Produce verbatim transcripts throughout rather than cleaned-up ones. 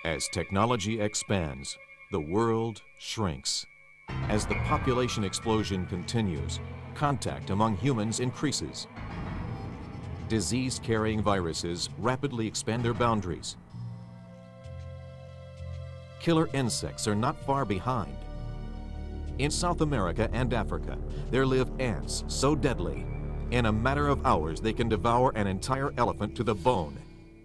As technology expands, the world shrinks. As the population explosion continues, contact among humans increases. Disease-carrying viruses rapidly expand their boundaries. Killer insects are not far behind. In South America and Africa, there live ants so deadly, in a matter of hours they can devour an entire elephant to the bone.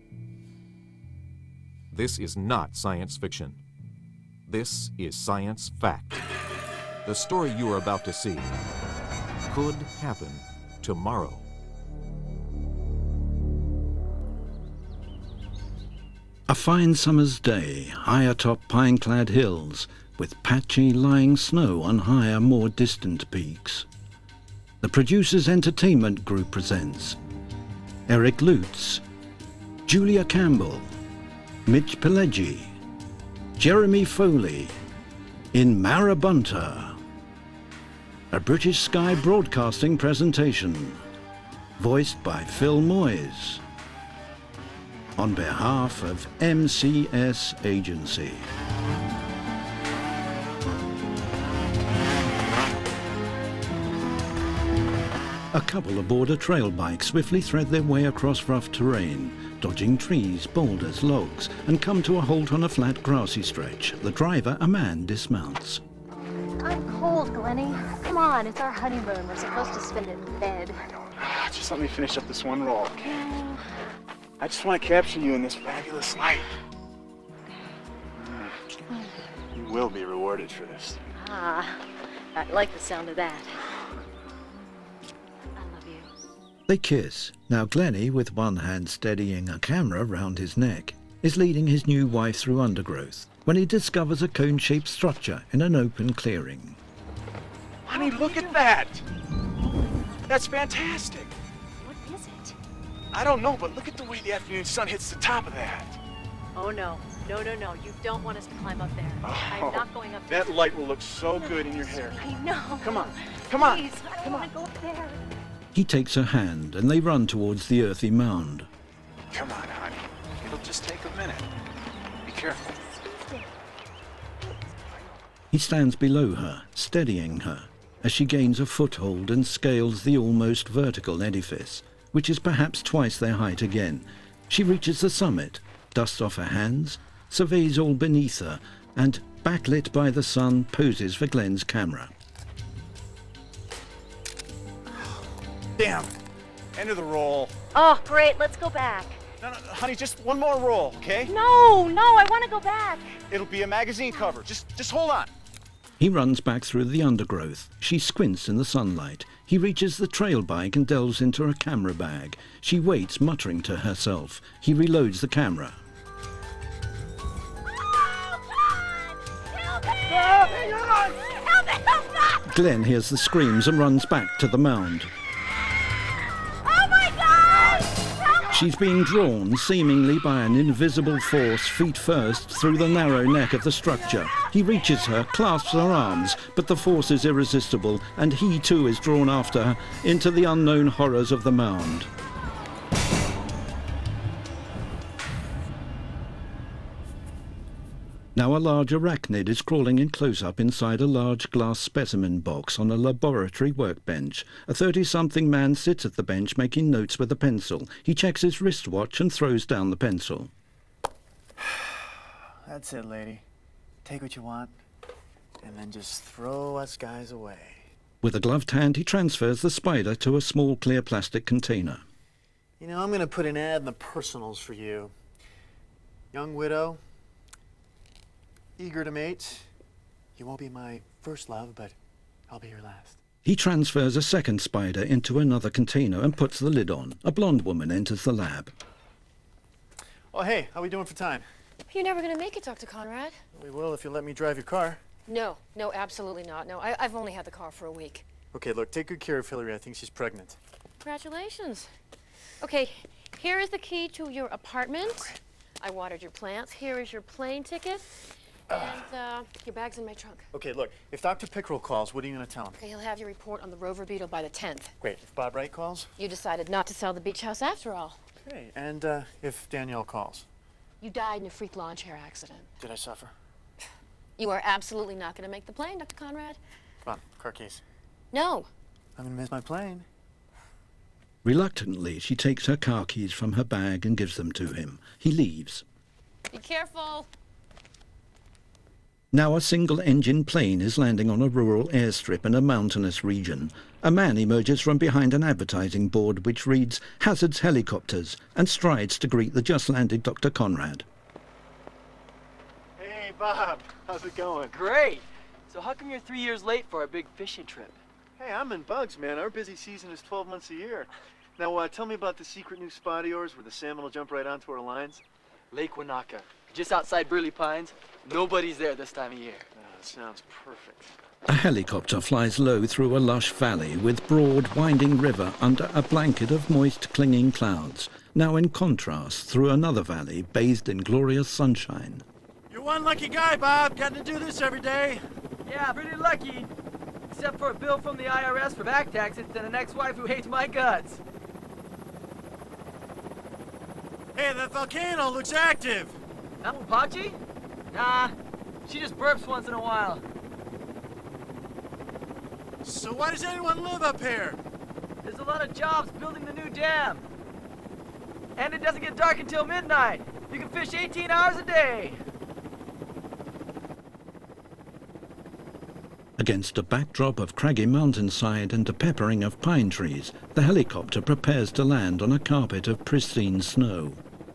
This is not science fiction. This is science fact. The story you are about to see could happen tomorrow. A fine summer's day, high atop pine-clad hills, with patchy lying snow on higher, more distant peaks. The Producers Entertainment Group presents Eric Lutz, Julia Campbell, Mitch Pileggi, Jeremy Foley, in Marabunta, a British Sky Broadcasting presentation, voiced by Phil Moyes, on behalf of M C S Agency. A couple aboard a trail bike swiftly thread their way across rough terrain, dodging trees, boulders, logs, and come to a halt on a flat grassy stretch. The driver, a man, dismounts. I'm cold, Glennie. Come on, it's our honeymoon. We're supposed to spend it in bed. Just let me finish up this one roll, okay? I just want to capture you in this fabulous light. You will be rewarded for this. Ah, I like the sound of that. They kiss. Now Glennie, with one hand steadying a camera round his neck, is leading his new wife through undergrowth when he discovers a cone-shaped structure in an open clearing. Honey, look at that! That's fantastic! What is it? I don't know, but look at the way the afternoon sun hits the top of that. Oh no, no, no, no, you don't want us to climb up there. Oh, I'm not going up there. That light will look so good in your hair. I know. Come on, come on. Please, I don't want to go up there. He takes her hand and they run towards the earthy mound. Come on, honey. It'll just take a minute. Be careful. He stands below her, steadying her, as she gains a foothold and scales the almost vertical edifice, which is perhaps twice their height again. She reaches the summit, dusts off her hands, surveys all beneath her, and, backlit by the sun, poses for Glenn's camera. Damn. End of the roll. Oh, great, let's go back. No, no, honey, just one more roll, okay? No, no, I want to go back. It'll be a magazine cover. Just, just hold on. He runs back through the undergrowth. She squints in the sunlight. He reaches the trail bike and delves into her camera bag. She waits, muttering to herself. He reloads the camera. Oh, God! Help me! Ah, hang on! Help me! Help me! Glenn hears the screams and runs back to the mound. Oh, my God! Help me! She's being drawn, seemingly by an invisible force, feet first, through the narrow neck of the structure. He reaches her, clasps her arms, but the force is irresistible, and he too is drawn after her into the unknown horrors of the mound. Now a large arachnid is crawling in close-up inside a large glass specimen box on a laboratory workbench. A thirty-something man sits at the bench making notes with a pencil. He checks his wristwatch and throws down the pencil. That's it, lady. Take what you want, and then just throw us guys away. With a gloved hand, he transfers the spider to a small clear plastic container. You know, I'm gonna put an ad in the personals for you. Young widow, eager to mate. You won't be my first love, but I'll be your last. He transfers a second spider into another container and puts the lid on. A blonde woman enters the lab. Oh, hey, how we doing for time? You're never gonna make it, Doctor Conrad. We will if you let me drive your car. No, no, absolutely not. No, I, I've only had the car for a week. Okay, look, take good care of Hillary. I think she's pregnant. Congratulations. Okay, here is the key to your apartment. I watered your plants. Here is your plane ticket. And uh, your bag's in my trunk. Okay, look, if Doctor Pickerel calls, what are you gonna tell him? Okay, he'll have your report on the Rover Beetle by the tenth. Great. If Bob Wright calls? You decided not to sell the beach house after all. Okay, and uh, if Danielle calls? You died in a freak lawn chair accident. Did I suffer? You are absolutely not going to make the plane, Doctor Conrad. Come on, car keys. No. I'm gonna miss my plane. Reluctantly, she takes her car keys from her bag and gives them to him. He leaves. Be careful. Now a single-engine plane is landing on a rural airstrip in a mountainous region. A man emerges from behind an advertising board which reads Hazard's Helicopters and strides to greet the just-landed Doctor Conrad. Hey, Bob. How's it going? Great! So how come you're three years late for our big fishing trip? Hey, I'm in bugs, man. Our busy season is twelve months a year. Now, uh, tell me about the secret new spot of yours where the salmon will jump right onto our lines. Lake Wanaka, just outside Burley Pines. Nobody's there this time of year. Uh, sounds perfect. A helicopter flies low through a lush valley with broad, winding river under a blanket of moist, clinging clouds, now in contrast through another valley bathed in glorious sunshine. You're one lucky guy, Bob, getting to do this every day. Yeah, pretty lucky. Except for a bill from the I R S for back taxes and an ex-wife who hates my guts. Hey, that volcano looks active. Mount Wapachi? Nah, she just burps once in a while. So why does anyone live up here? There's a lot of jobs building the new dam. And it doesn't get dark until midnight. You can fish eighteen hours a day. Against a backdrop of craggy mountainside and a peppering of pine trees, the helicopter prepares to land on a carpet of pristine snow.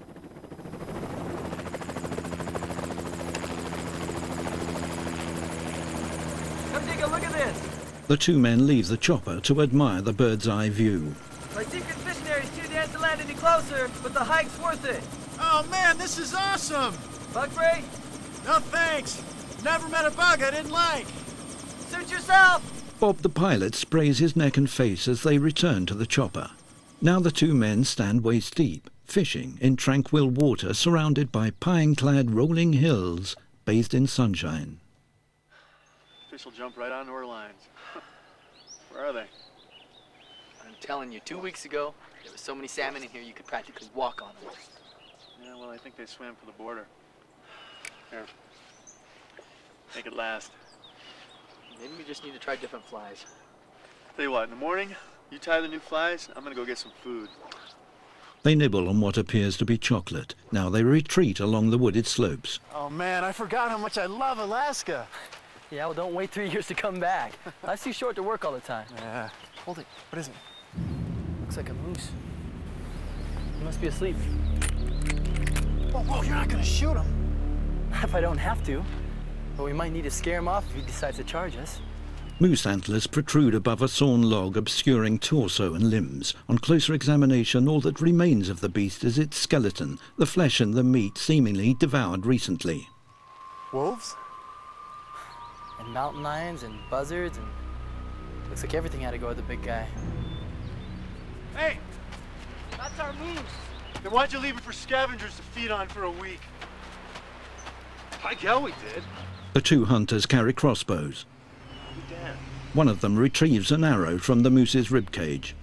Come take a look at this. The two men leave the chopper to admire the bird's-eye view. My secret missionary's too dead to land any closer, but the hike's worth it. Oh man, this is awesome. Bug spray? No thanks. Never met a bug I didn't like. Suit yourself! Bob the pilot sprays his neck and face as they return to the chopper. Now the two men stand waist deep, fishing in tranquil water surrounded by pine-clad rolling hills, bathed in sunshine. Fish will jump right onto our lines. Where are they? I'm telling you, two weeks ago, there was so many salmon in here you could practically walk on them. Yeah, well, I think they swam for the border. Here. Make it last. Maybe we just need to try different flies. Tell you what, in the morning, you tie the new flies, I'm gonna go get some food. They nibble on what appears to be chocolate. Now they retreat along the wooded slopes. Oh man, I forgot how much I love Alaska. Yeah, well, don't wait three years to come back. Life's too short to work all the time. Yeah. Hold it. What is it? Looks like a moose. He must be asleep. Whoa, whoa, you're not gonna shoot him. If I don't have to. But we might need to scare him off if he decides to charge us. Moose antlers protrude above a sawn log obscuring torso and limbs. On closer examination, all that remains of the beast is its skeleton, the flesh and the meat seemingly devoured recently. Wolves? And mountain lions and buzzards and... Looks like everything had to go with the big guy. Hey! That's our moose! Then why'd you leave it for scavengers to feed on for a week? Like hell we did. The two hunters carry crossbows. Damn. One of them retrieves an arrow from the moose's ribcage.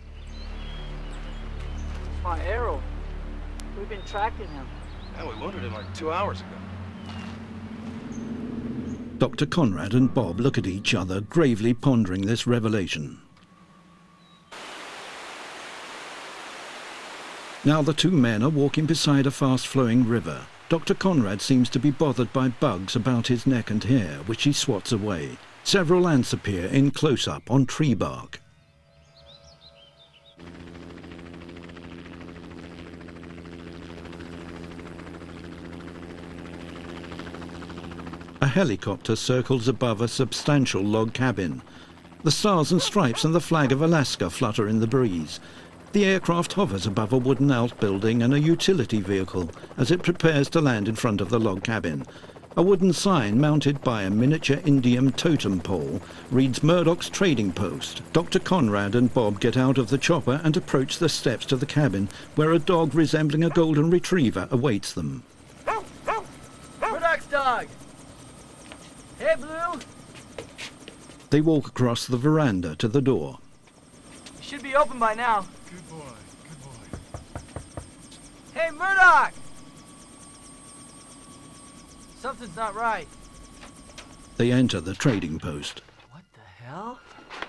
My arrow. We've been tracking him. Yeah, we loaded him like two hours ago. Doctor Conrad and Bob look at each other, gravely pondering this revelation. Now the two men are walking beside a fast-flowing river. Doctor Conrad seems to be bothered by bugs about his neck and hair, which he swats away. Several ants appear in close-up on tree bark. A helicopter circles above a substantial log cabin. The stars and stripes and the flag of Alaska flutter in the breeze. The aircraft hovers above a wooden outbuilding and a utility vehicle as it prepares to land in front of the log cabin. A wooden sign mounted by a miniature Indian totem pole reads Murdoch's Trading Post. Doctor Conrad and Bob get out of the chopper and approach the steps to the cabin, where a dog resembling a golden retriever awaits them. Murdoch's dog! Hey, Blue! They walk across the veranda to the door. You should be open by now. Good boy, good boy. Hey, Murdoch! Something's not right. They enter the trading post. What the hell?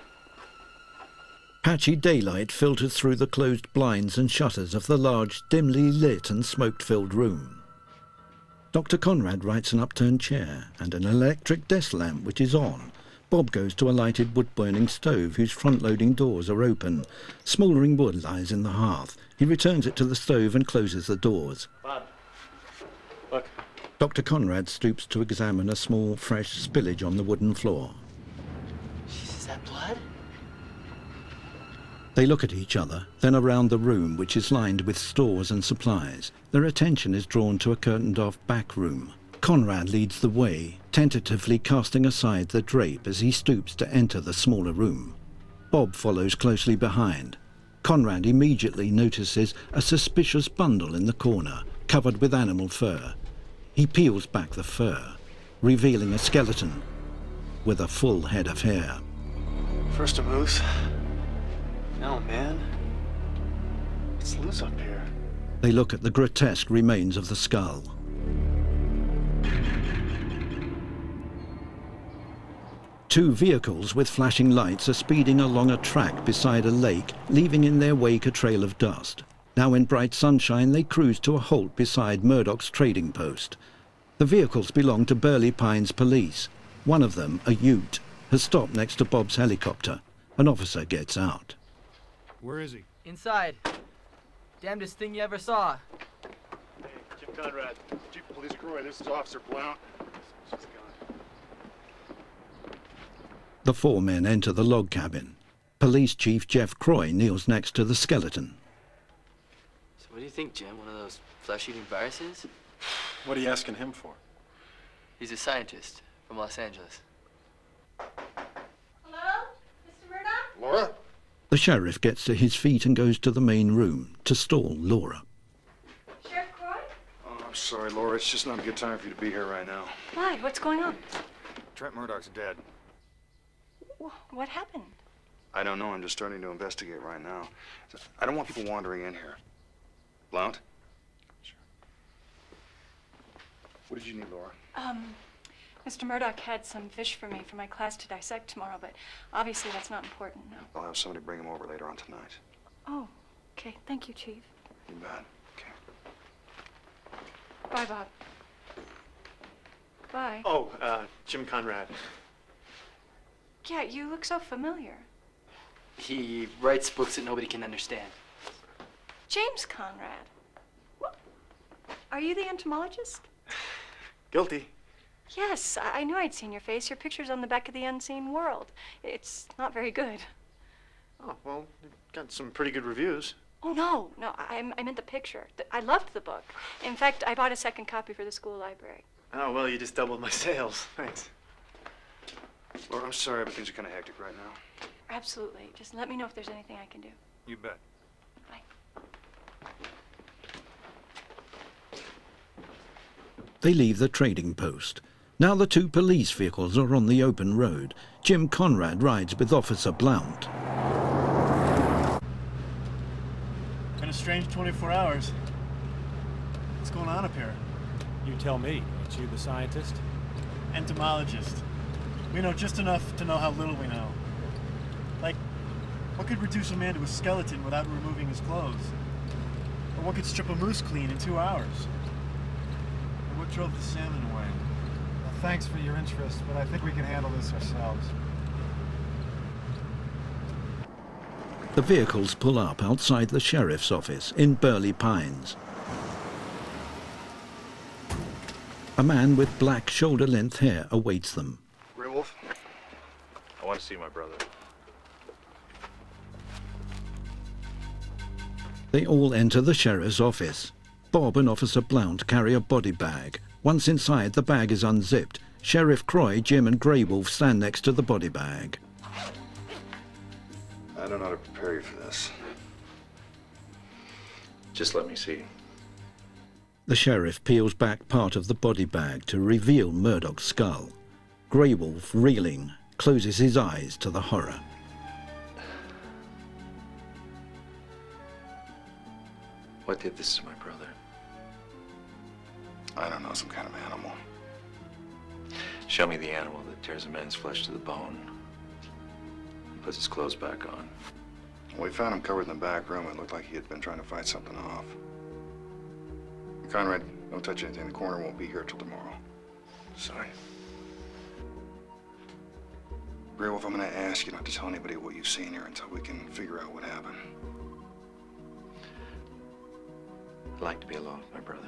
Patchy daylight filters through the closed blinds and shutters of the large, dimly lit and smoke-filled room. Doctor Conrad rights an upturned chair and an electric desk lamp which is on. Bob goes to a lighted wood-burning stove whose front-loading doors are open. Smouldering wood lies in the hearth. He returns it to the stove and closes the doors. Bob, look. Doctor Conrad stoops to examine a small, fresh spillage on the wooden floor. Is that blood? They look at each other, then around the room, which is lined with stores and supplies. Their attention is drawn to a curtained-off back room. Conrad leads the way, tentatively casting aside the drape as he stoops to enter the smaller room. Bob follows closely behind. Conrad immediately notices a suspicious bundle in the corner, covered with animal fur. He peels back the fur, revealing a skeleton with a full head of hair. First a moose. Now a man. It's loose up here. They look at the grotesque remains of the skull. Two vehicles with flashing lights are speeding along a track beside a lake, leaving in their wake a trail of dust. Now in bright sunshine, they cruise to a halt beside Murdoch's trading post. The vehicles belong to Burley Pines Police. One of them, a ute, has stopped next to Bob's helicopter. An officer gets out. Where is he? Inside. Damnedest thing you ever saw. Hey, Jim Conrad, Chief of Police Croy, this is Officer Blount. She's gone. The four men enter the log cabin. Police Chief Jeff Croy kneels next to the skeleton. So what do you think, Jim? One of those flesh-eating viruses? What are you asking him for? He's a scientist from Los Angeles. Hello? Mister Murdoch? Laura? The sheriff gets to his feet and goes to the main room to stall Laura. Sheriff Croy? Oh, I'm sorry, Laura. It's just not a good time for you to be here right now. Why? What's going on? Trent Murdoch's dead. What happened? I don't know. I'm just starting to investigate right now. I don't want people wandering in here. Blount? Sure. What did you need, Laura? Um, Mister Murdoch had some fish for me for my class to dissect tomorrow, but obviously that's not important, no. I'll have somebody bring him over later on tonight. Oh, okay. Thank you, Chief. You bet. Okay. Bye, Bob. Bye. Oh, uh, Jim Conrad. Yeah, you look so familiar. He writes books that nobody can understand. James Conrad. What? Are you the entomologist? Guilty. Yes, I, I knew I'd seen your face. Your picture's on the back of the Unseen World. It's not very good. Oh, well, it got some pretty good reviews. Oh, no, no, I, I meant the picture. The, I loved the book. In fact, I bought a second copy for the school library. Oh, well, you just doubled my sales. Thanks. Laura, I'm sorry, but things are kind of hectic right now. Absolutely. Just let me know if there's anything I can do. You bet. Bye. They leave the trading post. Now the two police vehicles are on the open road. Jim Conrad rides with Officer Blount. Been a strange twenty-four hours. What's going on up here? You tell me. Ain't you the scientist? Entomologist. We know just enough to know how little we know. Like, what could reduce a man to a skeleton without removing his clothes? Or what could strip a moose clean in two hours? Or what drove the salmon away? Well, thanks for your interest, but I think we can handle this ourselves. The vehicles pull up outside the sheriff's office in Burley Pines. A man with black shoulder-length hair awaits them. Grey Wolf? I want to see my brother. They all enter the sheriff's office. Bob and Officer Blount carry a body bag. Once inside, the bag is unzipped. Sheriff Croy, Jim and Grey Wolf stand next to the body bag. I don't know how to prepare you for this. Just let me see. The sheriff peels back part of the body bag to reveal Murdoch's skull. Grey Wolf, reeling, closes his eyes to the horror. What did this to my brother? I don't know, some kind of animal. Show me the animal that tears a man's flesh to the bone. Puts his clothes back on. Well, we found him covered in the back room. It looked like he had been trying to fight something off. Conrad, don't touch anything. The coroner won't be here till tomorrow. Sorry. Grey Wolf, I'm gonna ask you not to tell anybody what you've seen here until we can figure out what happened. I'd like to be alone with my brother.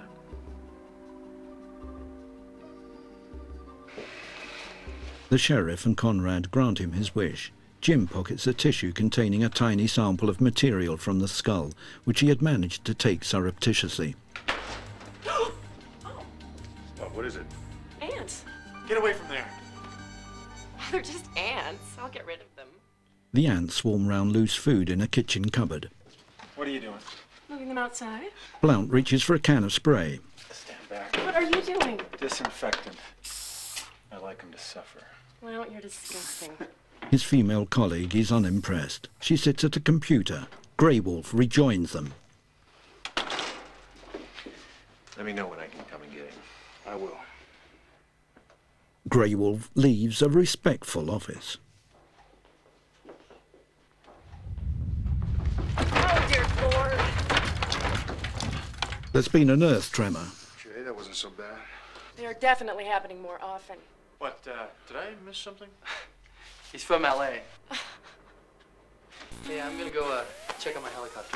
The sheriff and Conrad grant him his wish. Jim pockets a tissue containing a tiny sample of material from the skull, which he had managed to take surreptitiously. Oh, what is it? Ants. Get away from there. They're just ants. I'll get rid of them. The ants swarm round loose food in a kitchen cupboard. What are you doing? Moving them outside. Blount reaches for a can of spray. Stand back. What are you doing? Disinfectant. I like him to suffer. Well, you're disgusting. His female colleague is unimpressed. She sits at a computer. Grey Wolf rejoins them. Let me know when I can come and get him. I will. Grey Wolf leaves a respectful office. Oh, dear Lord. There's been an earth tremor. Okay, that wasn't so bad. They are definitely happening more often. What, uh, did I miss something? He's from L A. Hey, I'm gonna go uh, check out my helicopter.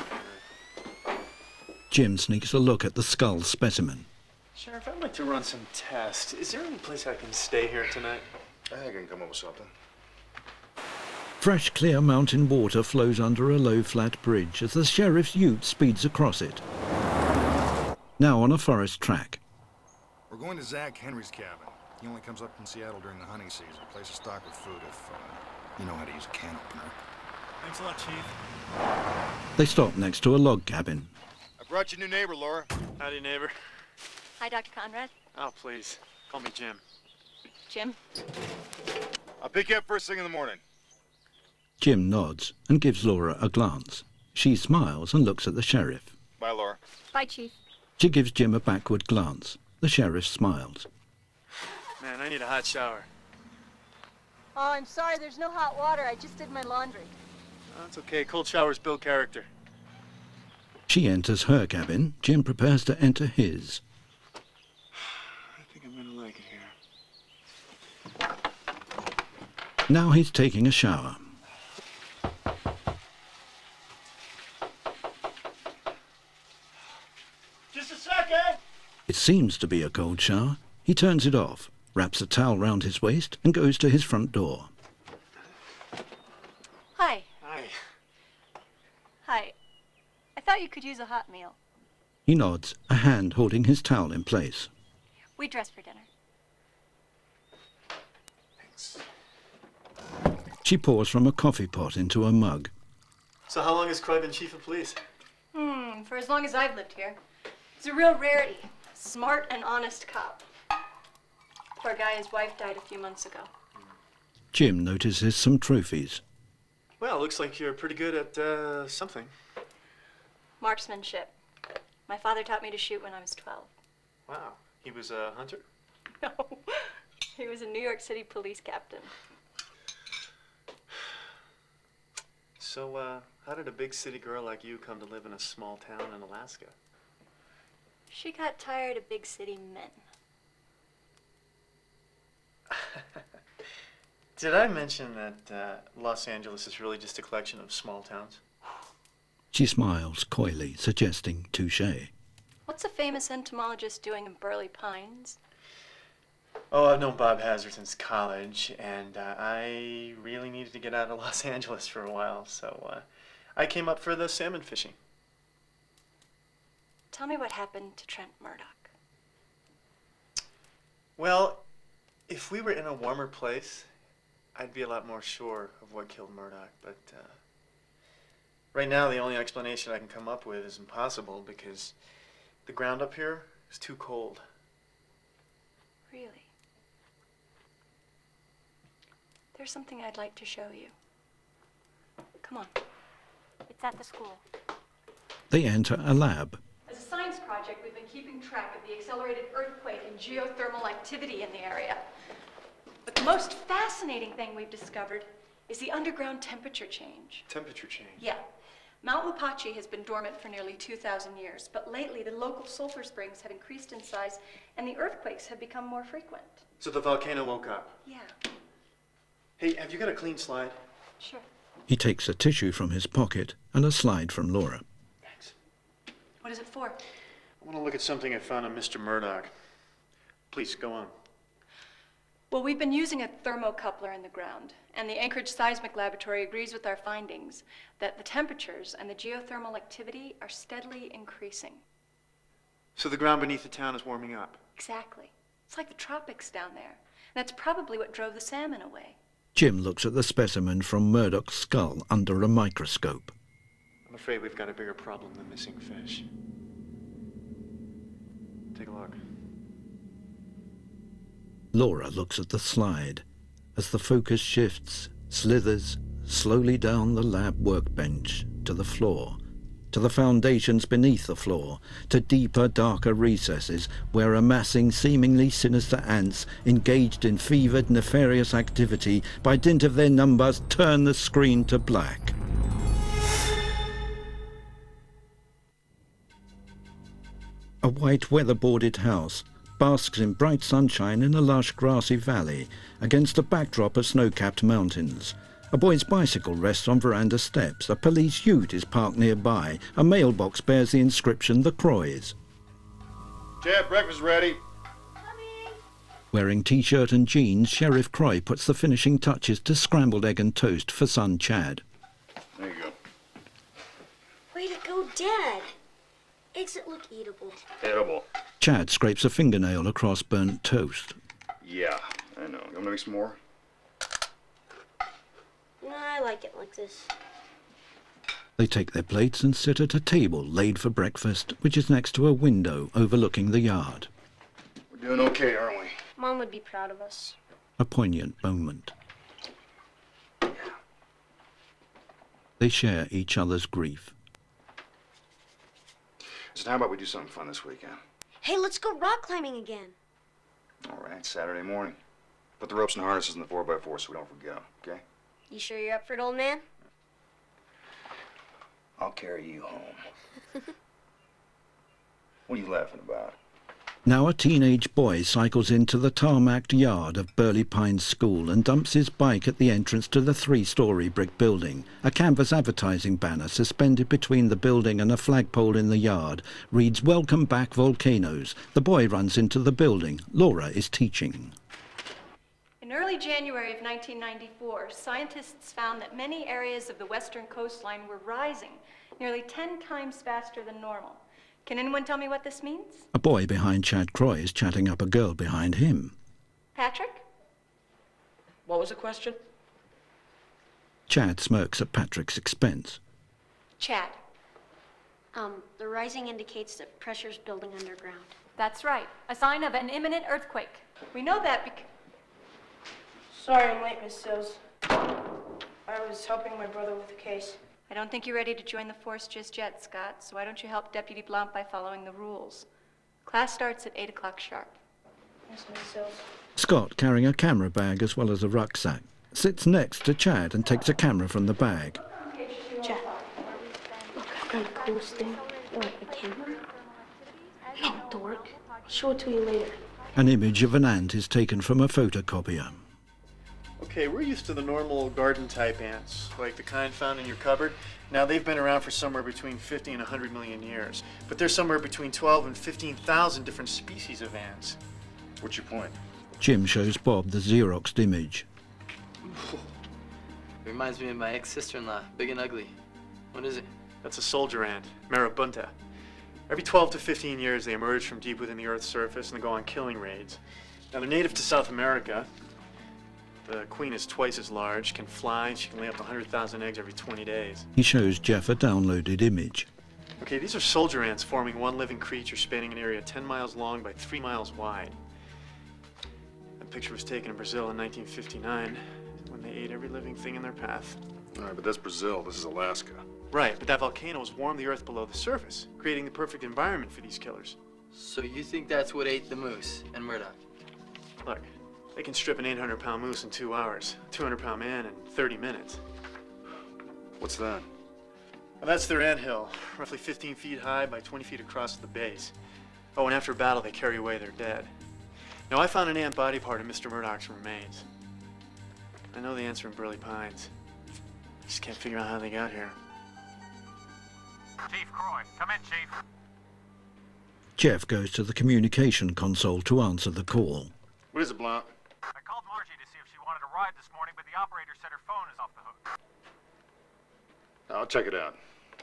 Jim sneaks a look at the skull specimen. Sheriff, I'd like to run some tests. Is there any place I can stay here tonight? I think I can come up with something. Fresh, clear mountain water flows under a low, flat bridge as the sheriff's ute speeds across it. Now on a forest track. We're going to Zach Henry's cabin. He only comes up in Seattle during the hunting season. Place is stocked with food if uh, you know how to use a can opener. Thanks a lot, Chief. They stop next to a log cabin. I brought you a new neighbor, Laura. Howdy, neighbor. Hi, Doctor Conrad. Oh, please. Call me Jim. Jim? I'll pick you up first thing in the morning. Jim nods and gives Laura a glance. She smiles and looks at the sheriff. Bye, Laura. Bye, Chief. She gives Jim a backward glance. The sheriff smiles. Man, I need a hot shower. Oh, I'm sorry, there's no hot water. I just did my laundry. Oh, that's okay. Cold showers build character. She enters her cabin. Jim prepares to enter his. I think I'm gonna like it here. Now he's taking a shower. Just a second! It seems to be a cold shower. He turns it off, wraps a towel round his waist, and goes to his front door. Hi. Hi. Hi. I thought you could use a hot meal. He nods, a hand holding his towel in place. We dress for dinner. Thanks. She pours from a coffee pot into a mug. So how long has Croy been chief of police? Hmm, for as long as I've lived here. He's a real rarity. Smart and honest cop. Poor guy, his wife died a few months ago. Jim notices some trophies. Well, looks like you're pretty good at, uh, something. Marksmanship. My father taught me to shoot when I was twelve. Wow. He was a hunter? No. He was a New York City police captain. So, uh, how did a big city girl like you come to live in a small town in Alaska? She got tired of big city men. Did I mention that uh, Los Angeles is really just a collection of small towns? She smiles coyly, suggesting touche. What's a famous entomologist doing in Burley Pines? Oh, I've known Bob Hazard since college, and uh, I really needed to get out of Los Angeles for a while, so uh, I came up for the salmon fishing. Tell me what happened to Trent Murdoch. Well, if we were in a warmer place, I'd be a lot more sure of what killed Murdoch, but uh, right now the only explanation I can come up with is impossible because the ground up here is too cold. Really? There's something I'd like to show you. Come on. It's at the school. They enter a lab. As a science project, we've been keeping track of the accelerated earthquake and geothermal activity in the area. most fascinating thing we've discovered is the underground temperature change. Temperature change? Yeah. Mount Lupachi has been dormant for nearly two thousand years, but lately the local sulfur springs have increased in size and the earthquakes have become more frequent. So the volcano woke up? Yeah. Hey, have you got a clean slide? Sure. He takes a tissue from his pocket and a slide from Laura. Thanks. What is it for? I want to look at something I found on Mister Murdoch. Please, go on. Well, we've been using a thermocoupler in the ground, and the Anchorage Seismic Laboratory agrees with our findings that the temperatures and the geothermal activity are steadily increasing. So the ground beneath the town is warming up? Exactly. It's like the tropics down there. That's probably what drove the salmon away. Jim looks at the specimen from Murdoch's skull under a microscope. I'm afraid we've got a bigger problem than missing fish. Take a look. Laura looks at the slide as the focus shifts, slithers slowly down the lab workbench to the floor, to the foundations beneath the floor, to deeper, darker recesses where amassing seemingly sinister ants engaged in fevered, nefarious activity by dint of their numbers turn the screen to black. A white weatherboarded house basks in bright sunshine in a lush grassy valley against a backdrop of snow-capped mountains. A boy's bicycle rests on veranda steps. A police ute is parked nearby. A mailbox bears the inscription The Croys. Chad, breakfast ready. Wearing t-shirt and jeans, Sheriff Croy puts the finishing touches to scrambled egg and toast for son Chad. There you go. Way to go, Dad. Eggs that look eatable. Edible. Chad scrapes a fingernail across burnt toast. Yeah, I know. You want to make some more? No, I like it like this. They take their plates and sit at a table laid for breakfast, which is next to a window overlooking the yard. We're doing okay, aren't we? Mom would be proud of us. A poignant moment. They share each other's grief. So how about we do something fun this weekend? Hey, let's go rock climbing again. All right, Saturday morning. Put the ropes and harnesses in the four by four so we don't forget, okay? You sure you're up for it, old man? I'll carry you home. What are you laughing about? Now a teenage boy cycles into the tarmacked yard of Burley Pines School and dumps his bike at the entrance to the three-story brick building. A canvas advertising banner suspended between the building and a flagpole in the yard reads, "Welcome back, volcanoes." The boy runs into the building. Laura is teaching. In early January of nineteen ninety-four, scientists found that many areas of the western coastline were rising nearly ten times faster than normal. Can anyone tell me what this means? A boy behind Chad Croy is chatting up a girl behind him. Patrick? What was the question? Chad smirks at Patrick's expense. Chad. Um, the rising indicates that pressure's building underground. That's right. A sign of an imminent earthquake. We know that because... Sorry I'm late, Miss Sills. I was helping my brother with the case. I don't think you're ready to join the force just yet, Scott, so why don't you help Deputy Blount by following the rules? Class starts at eight o'clock sharp. Yes, Miss Sills. Scott, carrying a camera bag as well as a rucksack, sits next to Chad and takes a camera from the bag. Chad, look, I've done the coolest thing. You like the camera? No, dork. I'll show it to you later. An image of an ant is taken from a photocopier. Okay, we're used to the normal garden-type ants, like the kind found in your cupboard. Now, they've been around for somewhere between fifty and one hundred million years. But there's somewhere between twelve and fifteen thousand different species of ants. What's your point? Jim shows Bob the Xeroxed image. It reminds me of my ex-sister-in-law, Big and Ugly. What is it? That's a soldier ant, Marabunta. Every twelve to fifteen years, they emerge from deep within the Earth's surface and they go on killing raids. Now, they're native to South America. The queen is twice as large, can fly, and she can lay up to one hundred thousand eggs every twenty days. He shows Jeff a downloaded image. Okay, these are soldier ants forming one living creature spanning an area ten miles long by three miles wide. That picture was taken in Brazil in nineteen fifty-nine, when they ate every living thing in their path. All right, but that's Brazil. This is Alaska. Right, but that volcano has warmed the Earth below the surface, creating the perfect environment for these killers. So you think that's what ate the moose and Murdoch? Look, They can strip an eight hundred pound moose in two hours, a two hundred pound man in thirty minutes. What's that? Well, that's their anthill, roughly fifteen feet high by twenty feet across the base. Oh, and after battle, they carry away their dead. Now, I found an ant body part in Mister Murdoch's remains. I know the answer in Burley Pines. I just can't figure out how they got here. Chief Croy, come in, Chief. Jeff goes to the communication console to answer the call. What is it, Blount? I called Margie to see if she wanted a ride this morning, but the operator said her phone is off the hook. I'll check it out.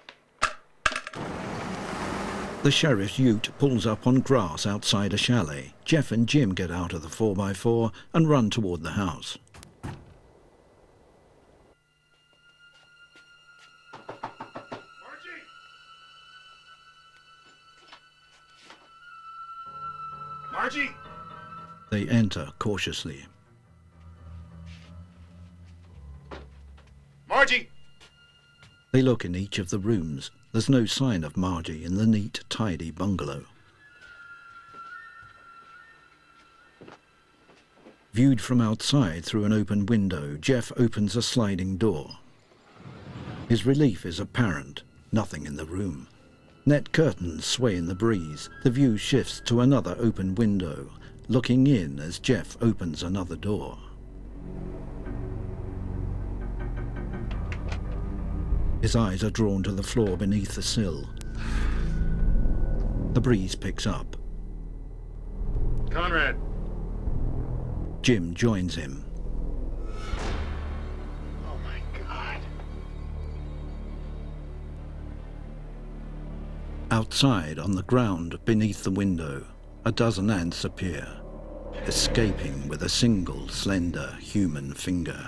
The sheriff's ute pulls up on grass outside a chalet. Jeff and Jim get out of the four by four and run toward the house. Margie! They enter cautiously. Margie! They look in each of the rooms. There's no sign of Margie in the neat, tidy bungalow. Viewed from outside through an open window, Jeff opens a sliding door. His relief is apparent. Nothing in the room. Net curtains sway in the breeze. The view shifts to another open window, looking in as Jeff opens another door. His eyes are drawn to the floor beneath the sill. The breeze picks up. Conrad! Jim joins him. Oh my God. Outside, on the ground beneath the window, a dozen ants appear, escaping with a single slender human finger.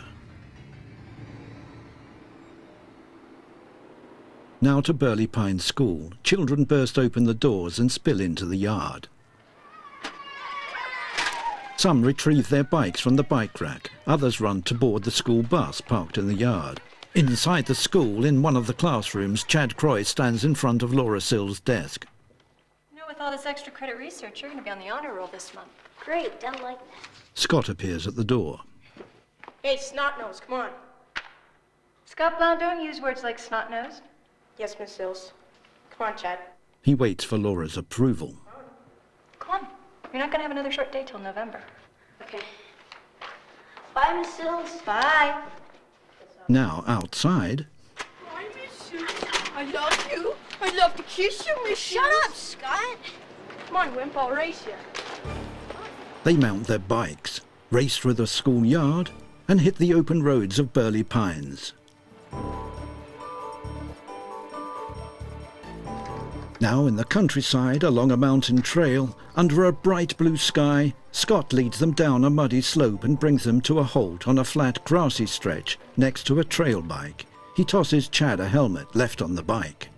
Now to Burley Pines School. Children burst open the doors and spill into the yard. Some retrieve their bikes from the bike rack. Others run to board the school bus parked in the yard. Inside the school, in one of the classrooms, Chad Croy stands in front of Laura Sills' desk. You know, with all this extra credit research, you're going to be on the honor roll this month. Great, don't like that. Scott appears at the door. Hey, snot-nose, come on. Scott Blount, don't use words like snot-nosed. Yes, Miss Sills. Come on, Chad. He waits for Laura's approval. Come on. You're not going to have another short day till November. Okay. Bye, Miss Sills. Bye. Now, outside... I miss you. I love you. I'd love to kiss you, Miss Shut Sills. up, Scott. Come on, Wimp, I'll race you. They mount their bikes, race through the schoolyard, and hit the open roads of Burley Pines. Now in the countryside, along a mountain trail, under a bright blue sky, Scott leads them down a muddy slope and brings them to a halt on a flat, grassy stretch next to a trail bike. He tosses Chad a helmet left on the bike.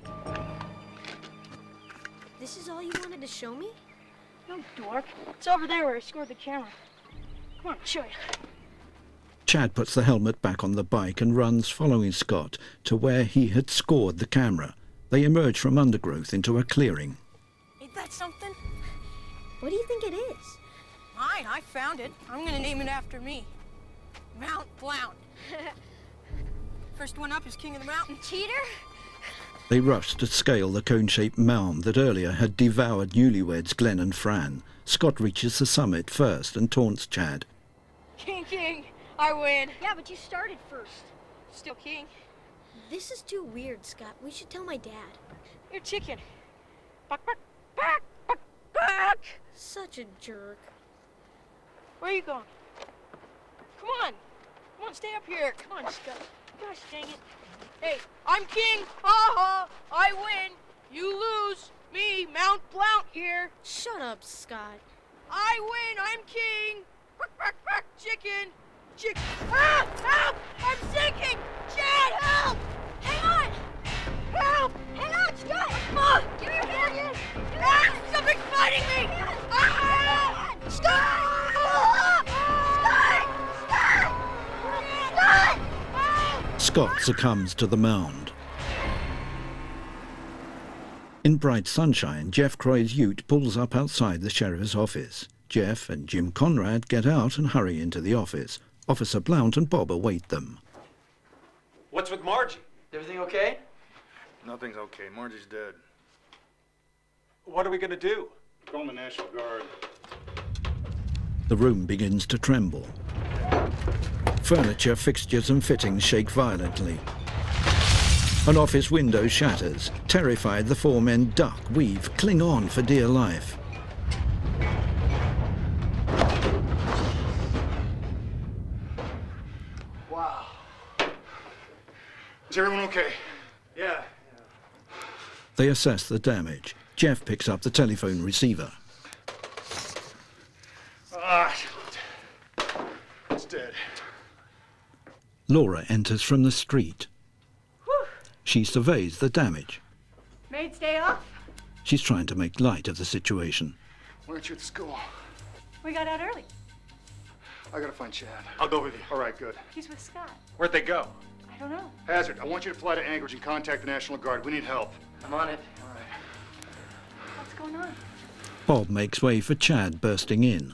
This is all you wanted to show me? No, dork. It's over there where I scored the camera. Come on, I'll show you. Chad puts the helmet back on the bike and runs, following Scott, to where he had scored the camera. They emerge from undergrowth into a clearing. Ain't that something? What do you think it is? Mine, I found it. I'm gonna name it after me. Mount Blount. First one up is king of the mountain. Cheater? They rush to scale the cone-shaped mound that earlier had devoured newlyweds Glenn and Fran. Scott reaches the summit first and taunts Chad. King, king, I win. Yeah, but you started first. Still king. This is too weird, Scott. We should tell my dad. You're chicken. Back, back, back, back, back. Such a jerk. Where are you going? Come on. Come on, stay up here. Come on, Scott. Gosh dang it. Hey, I'm king. Ha ha. I win. You lose. Me, Mount Blount here. Shut up, Scott. I win. I'm king. Back, back, back, chicken. Chicken. Ah! Help! I'm sinking! Chad, help! Hang on! Help! Hang on, Scott! Come on! Give me your hand! Ah! Something's fighting me! Ah! Scott! Scott! Scott! Scott! Scott succumbs to the mound. In bright sunshine, Jeff Croy's ute pulls up outside the sheriff's office. Jeff and Jim Conrad get out and hurry into the office. Officer Blount and Bob await them. What's with Margie? Everything okay? Nothing's okay. Margie's dead. What are we gonna do? Call the National Guard. The room begins to tremble. Furniture, fixtures and fittings shake violently. An office window shatters. Terrified, the four men duck, weave, cling on for dear life. Wow. Is everyone okay? Yeah. They assess the damage. Jeff picks up the telephone receiver. Ah, it's dead. Laura enters from the street. Whew. She surveys the damage. Maid's day off? She's trying to make light of the situation. Why aren't you at school? We got out early. I gotta find Chad. I'll go with you. All right, good. He's with Scott. Where'd they go? I don't know. Hazard, I want you to fly to Anchorage and contact the National Guard. We need help. I'm on it. All right. What's going on? Bob makes way for Chad, bursting in.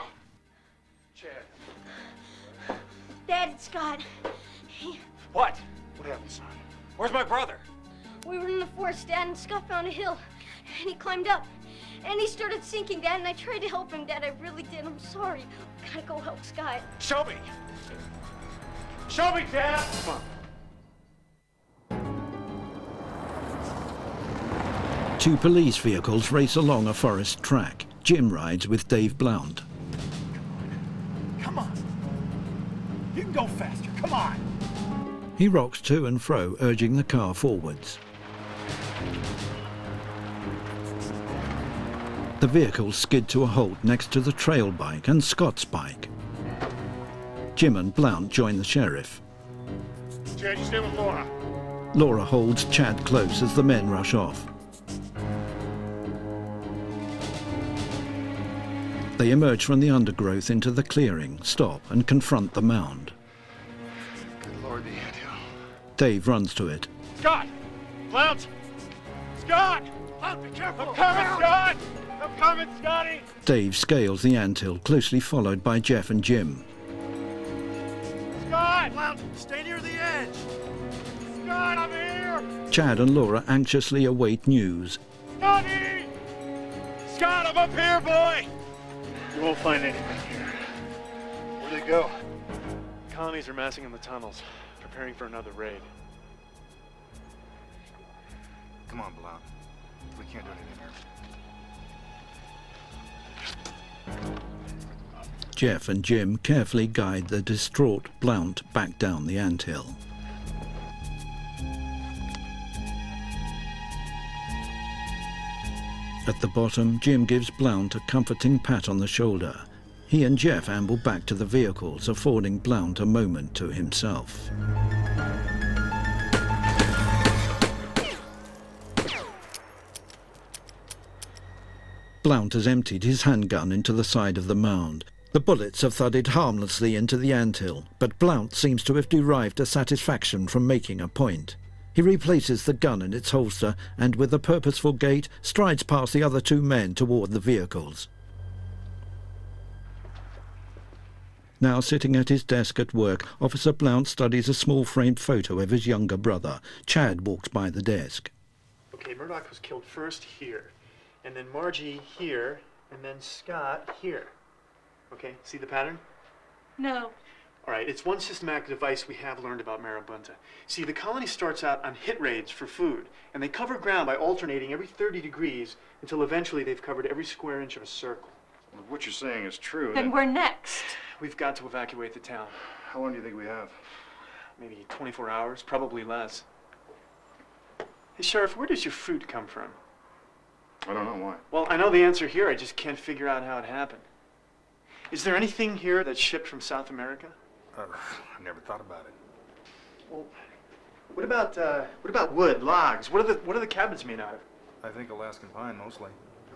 Chad. Dad, it's Scott. He, What? What happened, son? Where's my brother? we were in the forest, Dad, and Scott found a hill. And he climbed up. And he started sinking, Dad, and I tried to help him, Dad. I really did. I'm sorry. Gotta go help Scott. Show me. Show me, Dad. Come on. Two police vehicles race along a forest track. Jim rides with Dave Blount. Come on. You can go faster. Come on. He rocks to and fro, urging the car forwards. The vehicles skid to a halt next to the trail bike and Scott's bike. Jim and Blount join the sheriff. Chad, you stay with Laura. Laura holds Chad close as the men rush off. They emerge from the undergrowth into the clearing, stop and confront the mound. Good Lord, the anthill. Dave runs to it. Scott! Blount! Scott! Blount, be careful. I'm coming, Scott! I'm coming, Scotty! Dave scales the anthill, closely followed by Jeff and Jim. Scott! Blount, stay near the edge. Scott, I'm here! Chad and Laura anxiously await news. Scotty! Scott, I'm up here, boy! You won't find anything here. Where'd they go? Colonies are massing in the tunnels, preparing for another raid. Come on, Blount. We can't do anything here. Jeff and Jim carefully guide the distraught Blount back down the anthill. At the bottom, Jim gives Blount a comforting pat on the shoulder. He and Jeff amble back to the vehicles, affording Blount a moment to himself. Blount has emptied his handgun into the side of the mound. The bullets have thudded harmlessly into the anthill, but Blount seems to have derived a satisfaction from making a point. He replaces the gun in its holster and, with a purposeful gait, strides past the other two men toward the vehicles. Now sitting at his desk at work, Officer Blount studies a small framed photo of his younger brother. Chad walks by the desk. Okay, Murdoch was killed first here, and then Margie here, and then Scott here. Okay, see the pattern? No. All right, it's one systematic device we have learned about Marabunta. See, the colony starts out on hit raids for food, and they cover ground by alternating every thirty degrees until eventually they've covered every square inch of a circle. Well, if what you're saying is true, Then then... we're next. We've got to evacuate the town. How long do you think we have? Maybe twenty-four hours, probably less. Hey, Sheriff, where does your fruit come from? I don't know why. Well, I know the answer here, I just can't figure out how it happened. Is there anything here that's shipped from South America? Uh, I never thought about it. Well, what about, uh, what about wood, logs? What are the, what are the cabins made out of? I think Alaskan pine, mostly.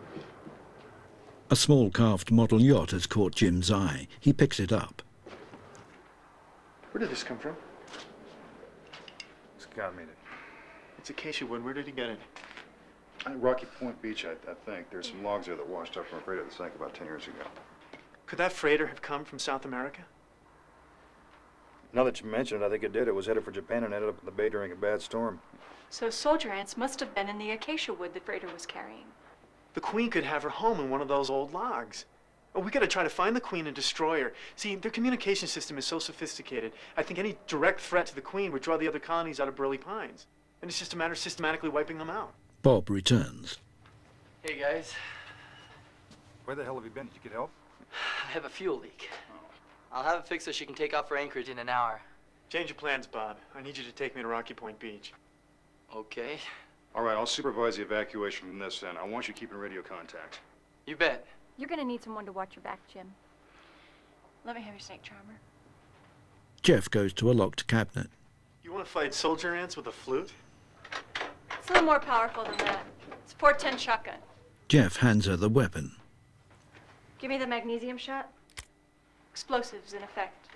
A small carved model yacht has caught Jim's eye. He picks it up. Where did this come from? Scott made it. It's acacia wood. Where did he get it? At Rocky Point Beach, I, I think. There's some logs there that washed up from a freighter that sank about ten years ago. Could that freighter have come from South America? Now that you mention it, I think it did. It was headed for Japan and ended up in the bay during a bad storm. So soldier ants must have been in the acacia wood the freighter was carrying. The Queen could have her home in one of those old logs. Oh, we gotta try to find the Queen and destroy her. See, their communication system is so sophisticated. I think any direct threat to the Queen would draw the other colonies out of Burley Pines. And it's just a matter of systematically wiping them out. Bob returns. Hey, guys. Where the hell have you been? Did you get help? I have a fuel leak. I'll have it fixed so she can take off for Anchorage in an hour. Change your plans, Bob. I need you to take me to Rocky Point Beach. Okay. All right, I'll supervise the evacuation from this end. I want you keeping radio contact. You bet. You're gonna need someone to watch your back, Jim. Let me have your snake charmer. Jeff goes to a locked cabinet. You want to fight soldier ants with a flute? It's a little more powerful than that. It's a four ten shotgun. Jeff hands her the weapon. Give me the magnesium shot. Explosives in effect.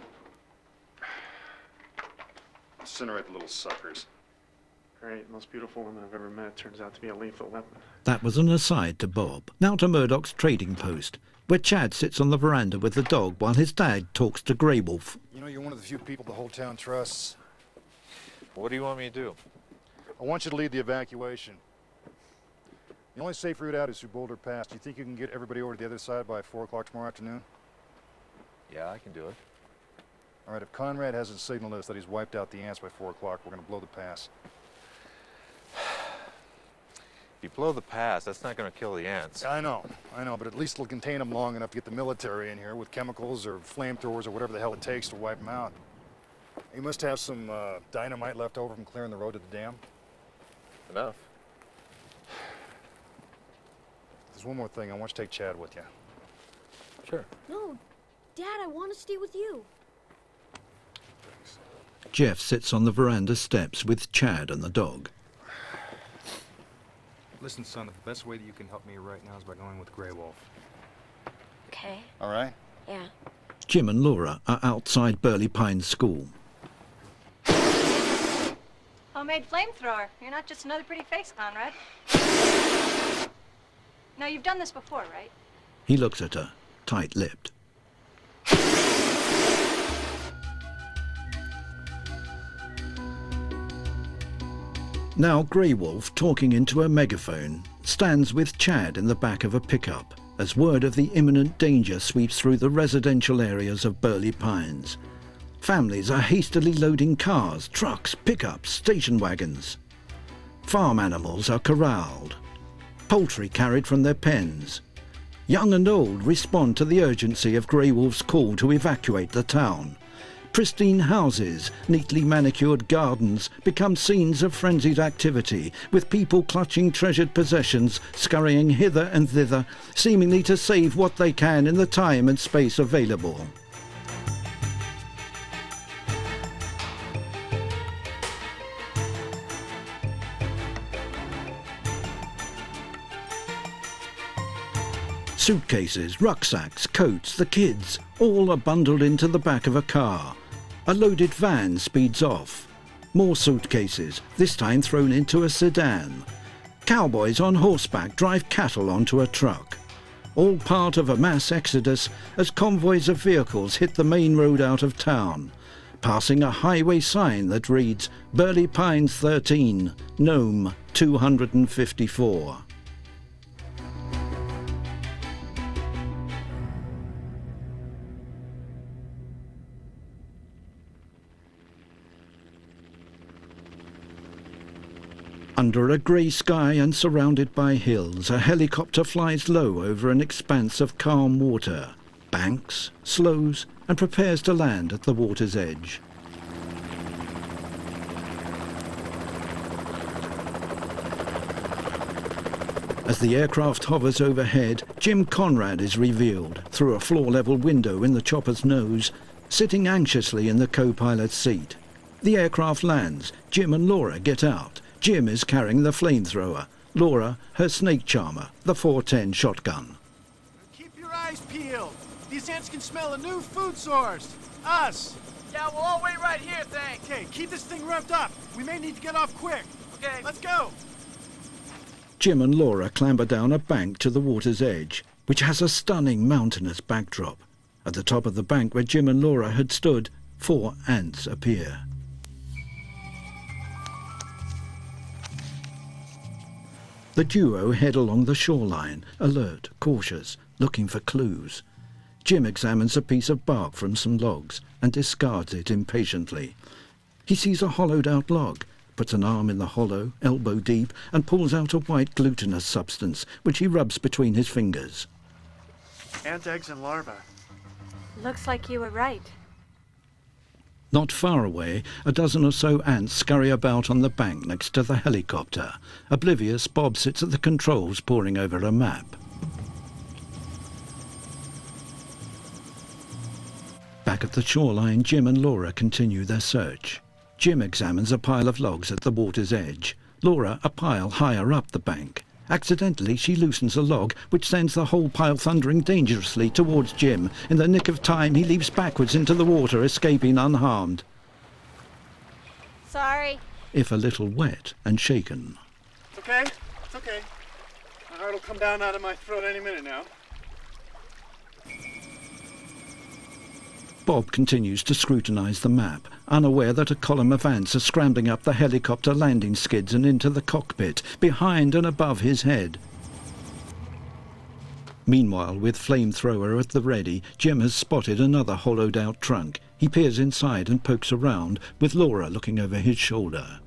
Incinerate the little suckers. Great, most beautiful woman I've ever met turns out to be a lethal weapon. That was an aside to Bob. Now to Murdoch's trading post, where Chad sits on the veranda with the dog while his dad talks to Grey Wolf. You know, you're one of the few people the whole town trusts. What do you want me to do? I want you to lead the evacuation. The only safe route out is through Boulder Pass. Do you think you can get everybody over to the other side by four o'clock tomorrow afternoon? Yeah, I can do it. All right, if Conrad hasn't signaled us that he's wiped out the ants by four o'clock, we're going to blow the pass. If you blow the pass, that's not going to kill the ants. I know, I know, but at least it'll contain them long enough to get the military in here with chemicals or flamethrowers or whatever the hell it takes to wipe them out. You must have some uh, dynamite left over from clearing the road to the dam. Enough. There's one more thing. I want you to take Chad with you. Sure. No, Dad, I want to stay with you. Jeff sits on the veranda steps with Chad and the dog. Listen, son, the best way that you can help me right now is by going with Grey Wolf. Okay. All right? Yeah. Jim and Laura are outside Burley Pines School. Homemade flamethrower. You're not just another pretty face, Conrad. Now, you've done this before, right? He looks at her, tight-lipped. Now Grey Wolf, talking into a megaphone, stands with Chad in the back of a pickup as word of the imminent danger sweeps through the residential areas of Burley Pines. Families are hastily loading cars, trucks, pickups, station wagons. Farm animals are corralled. Poultry carried from their pens. Young and old respond to the urgency of Grey Wolf's call to evacuate the town. Pristine houses, neatly manicured gardens become scenes of frenzied activity, with people clutching treasured possessions, scurrying hither and thither, seemingly to save what they can in the time and space available. Suitcases, rucksacks, coats, the kids, all are bundled into the back of a car. A loaded van speeds off. More suitcases, this time thrown into a sedan. Cowboys on horseback drive cattle onto a truck. All part of a mass exodus as convoys of vehicles hit the main road out of town, passing a highway sign that reads Burley Pines thirteen, Nome two hundred fifty-four. Under a grey sky and surrounded by hills, a helicopter flies low over an expanse of calm water, banks, slows, and prepares to land at the water's edge. As the aircraft hovers overhead, Jim Conrad is revealed through a floor-level window in the chopper's nose, sitting anxiously in the co-pilot's seat. The aircraft lands. Jim and Laura get out. Jim is carrying the flamethrower. Laura, her snake charmer, the four ten shotgun. Keep your eyes peeled. These ants can smell a new food source. Us. Yeah, we'll all wait right here, thanks. Okay, keep this thing revved up. We may need to get off quick. Okay. Let's go. Jim and Laura clamber down a bank to the water's edge, which has a stunning mountainous backdrop. At the top of the bank where Jim and Laura had stood, four ants appear. The duo head along the shoreline, alert, cautious, looking for clues. Jim examines a piece of bark from some logs and discards it impatiently. He sees a hollowed-out log, puts an arm in the hollow, elbow deep, and pulls out a white glutinous substance, which he rubs between his fingers. Ant eggs and larvae. Looks like you were right. Not far away, a dozen or so ants scurry about on the bank next to the helicopter. Oblivious, Bob sits at the controls poring over a map. Back at the shoreline, Jim and Laura continue their search. Jim examines a pile of logs at the water's edge. Laura a pile higher up the bank. Accidentally, she loosens a log, which sends the whole pile thundering dangerously towards Jim. In the nick of time, he leaps backwards into the water, escaping unharmed. Sorry. If a little wet and shaken. It's okay. It's okay. My heart will come down out of my throat any minute now. Bob continues to scrutinize the map, unaware that a column of ants are scrambling up the helicopter landing skids and into the cockpit, behind and above his head. Meanwhile, with flamethrower at the ready, Jim has spotted another hollowed-out trunk. He peers inside and pokes around, with Laura looking over his shoulder.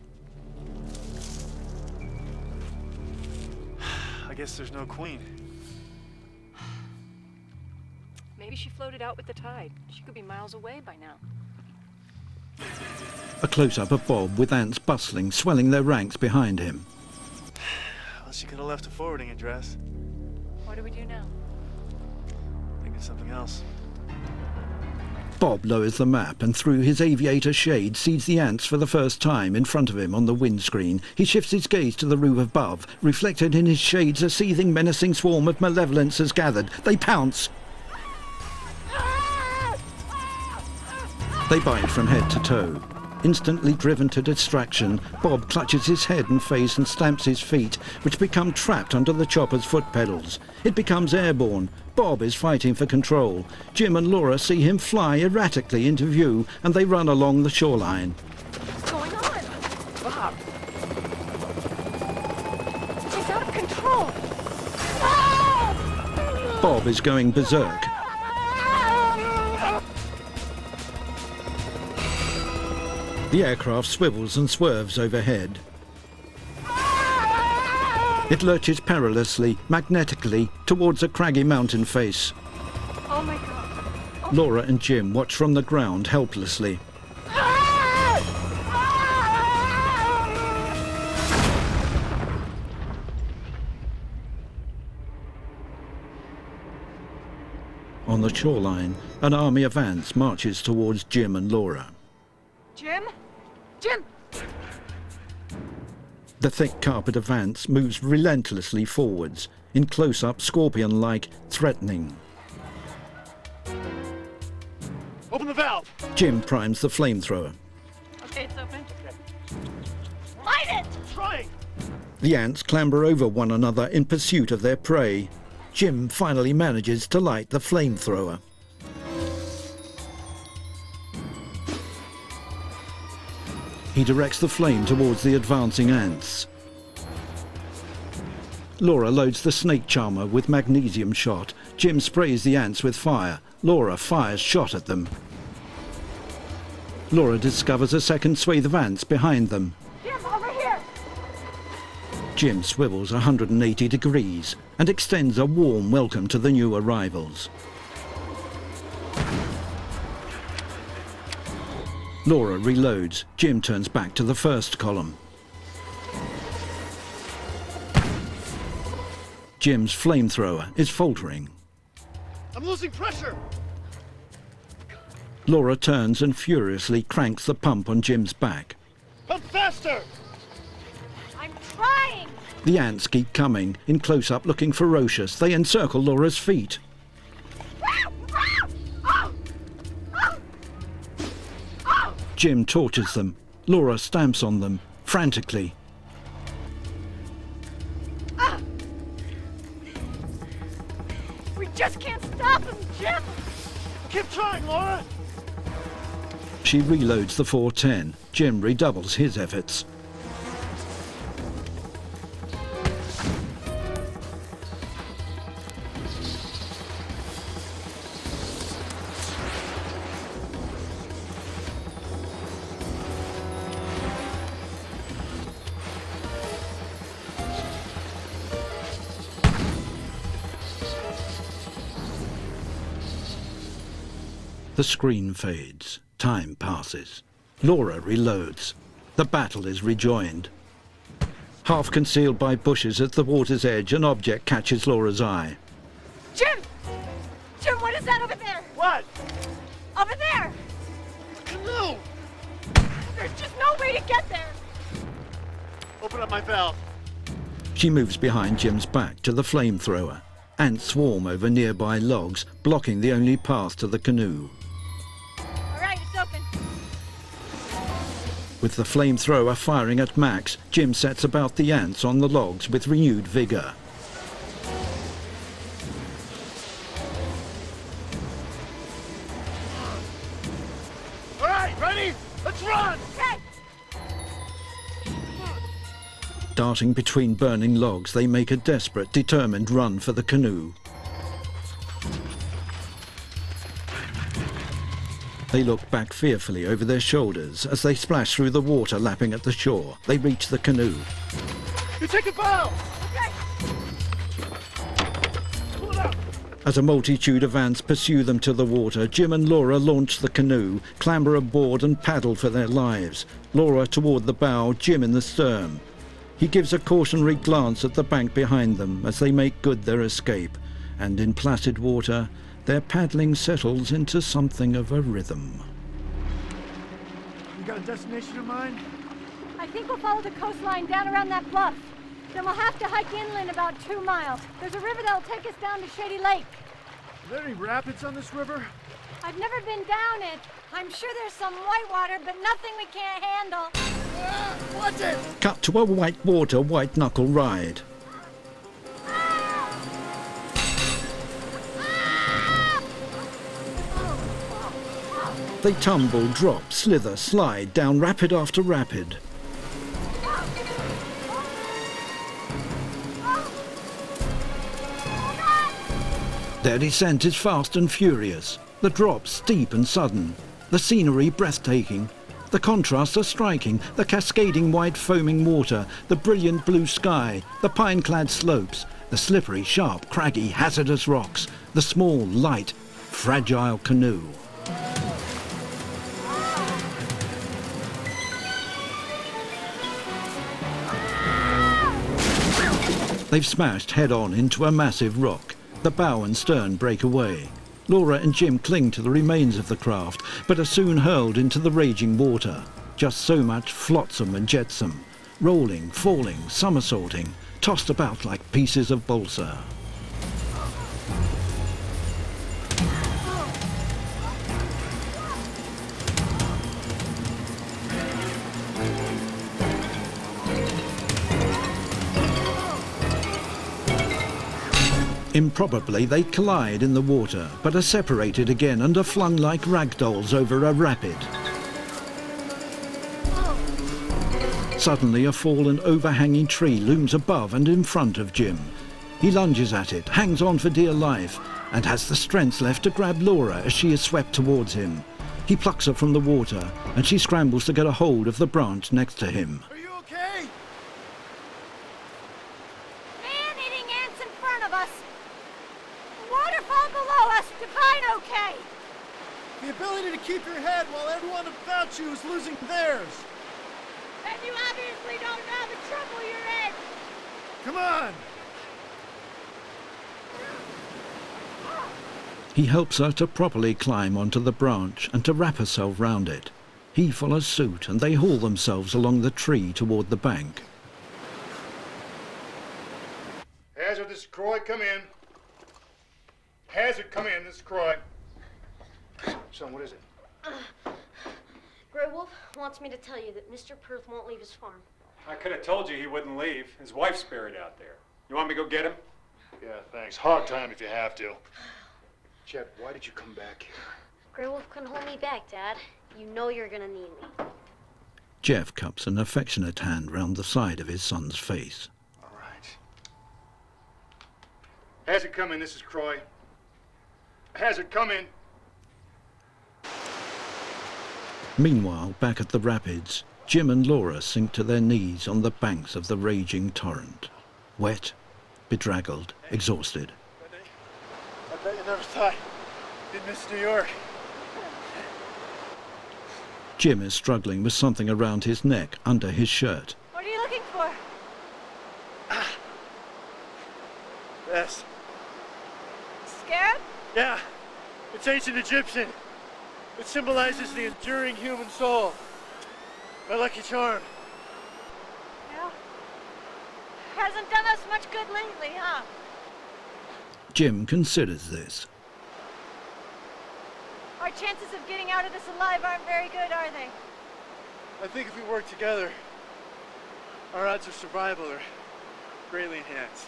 I guess there's no queen. Maybe she floated out with the tide. She could be miles away by now. A close-up of Bob with ants bustling, swelling their ranks behind him. Well, she could have left a forwarding address. What do we do now? Think of something else. Bob lowers the map and through his aviator shade sees the ants for the first time in front of him on the windscreen. He shifts his gaze to the roof above. Reflected in his shades, a seething, menacing swarm of malevolence has gathered. They pounce. They bite from head to toe. Instantly driven to distraction, Bob clutches his head and face and stamps his feet, which become trapped under the chopper's foot pedals. It becomes airborne. Bob is fighting for control. Jim and Laura see him fly erratically into view, and they run along the shoreline. What's going on? Bob. He's out of control. Bob is going berserk. The aircraft swivels and swerves overhead. It lurches perilously, magnetically, towards a craggy mountain face. Oh my God. Oh. Laura and Jim watch from the ground helplessly. On the shoreline, an army of ants marches towards Jim and Laura. Jim? Jim! The thick carpet of ants moves relentlessly forwards, in close-up, scorpion-like, threatening. Open the valve! Jim primes the flamethrower. Okay, it's open. Light it! Trying! The ants clamber over one another in pursuit of their prey. Jim finally manages to light the flamethrower. He directs the flame towards the advancing ants. Laura loads the snake charmer with magnesium shot. Jim sprays the ants with fire. Laura fires shot at them. Laura discovers a second swathe of ants behind them. Jim, over here! Jim swivels one hundred eighty degrees and extends a warm welcome to the new arrivals. Laura reloads. Jim turns back to the first column. Jim's flamethrower is faltering. I'm losing pressure! Laura turns and furiously cranks the pump on Jim's back. Pump faster! I'm trying! The ants keep coming, in close-up looking ferocious. They encircle Laura's feet. Jim tortures them. Laura stamps on them, frantically. Laura? She reloads the four ten. Jim redoubles his efforts. The screen fades. Time passes. Laura reloads. The battle is rejoined. Half concealed by bushes at the water's edge, an object catches Laura's eye. Jim! Jim, what is that over there? What? Over there! Canoe! There's just no way to get there! Open up my valve. She moves behind Jim's back to the flamethrower. Ants swarm over nearby logs, blocking the only path to the canoe. With the flamethrower firing at max, Jim sets about the ants on the logs with renewed vigor. All right, ready? Let's run! Okay. Darting between burning logs, they make a desperate, determined run for the canoe. They look back fearfully over their shoulders as they splash through the water lapping at the shore. They reach the canoe. You take a bow! Okay. Pull it up! As a multitude of ants pursue them to the water, Jim and Laura launch the canoe, clamber aboard and paddle for their lives. Laura toward the bow, Jim in the stern. He gives a cautionary glance at the bank behind them as they make good their escape. And in placid water, their paddling settles into something of a rhythm. You got a destination in mind? I think we'll follow the coastline down around that bluff. Then we'll have to hike inland about two miles. There's a river that'll take us down to Shady Lake. Are there any rapids on this river? I've never been down it. I'm sure there's some white water, but nothing we can't handle. Ah, watch it! Cut to a whitewater white-knuckle ride. They tumble, drop, slither, slide down rapid after rapid. Their descent is fast and furious. The drops steep and sudden. The scenery breathtaking. The contrasts are striking. The cascading white foaming water. The brilliant blue sky. The pine-clad slopes. The slippery, sharp, craggy, hazardous rocks. The small, light, fragile canoe. They've smashed head-on into a massive rock. The bow and stern break away. Laura and Jim cling to the remains of the craft, but are soon hurled into the raging water. Just so much flotsam and jetsam, rolling, falling, somersaulting, tossed about like pieces of balsa. Improbably, they collide in the water, but are separated again and are flung like ragdolls over a rapid. Suddenly, a fallen, overhanging tree looms above and in front of Jim. He lunges at it, hangs on for dear life, and has the strength left to grab Laura as she is swept towards him. He plucks her from the water, and she scrambles to get a hold of the branch next to him. Are you okay? Man-eating ants in front of us. Waterfall below us. Define okay. The ability to keep your head while everyone about you is losing theirs. Then you obviously don't know the trouble you're in. Come on. He helps her to properly climb onto the branch and to wrap herself round it. He follows suit, and they haul themselves along the tree toward the bank. Hazard, this is Croy. Come in. Hazard, come in. This is Croy. Son, what is it? Uh, Grey Wolf wants me to tell you that Mister Perth won't leave his farm. I could have told you he wouldn't leave. His wife's buried out there. You want me to go get him? Yeah, thanks. Hog time if you have to. Chet, why did you come back here? Grey Wolf couldn't hold me back, Dad. You know you're gonna need me. Jeff cups an affectionate hand round the side of his son's face. All right. How's it coming, Missus Croy? How's it coming? Meanwhile, back at the rapids, Jim and Laura sink to their knees on the banks of the raging torrent. Wet, bedraggled, exhausted. I bet you never thought you'd miss New York. Jim is struggling with something around his neck under his shirt. What are you looking for? Yes. Scared? Yeah. It's ancient Egyptian. It symbolizes the enduring human soul. My lucky charm. Well, hasn't done us much good lately, huh? Jim considers this. Our chances of getting out of this alive aren't very good, are they? I think if we work together, our odds of survival are greatly enhanced.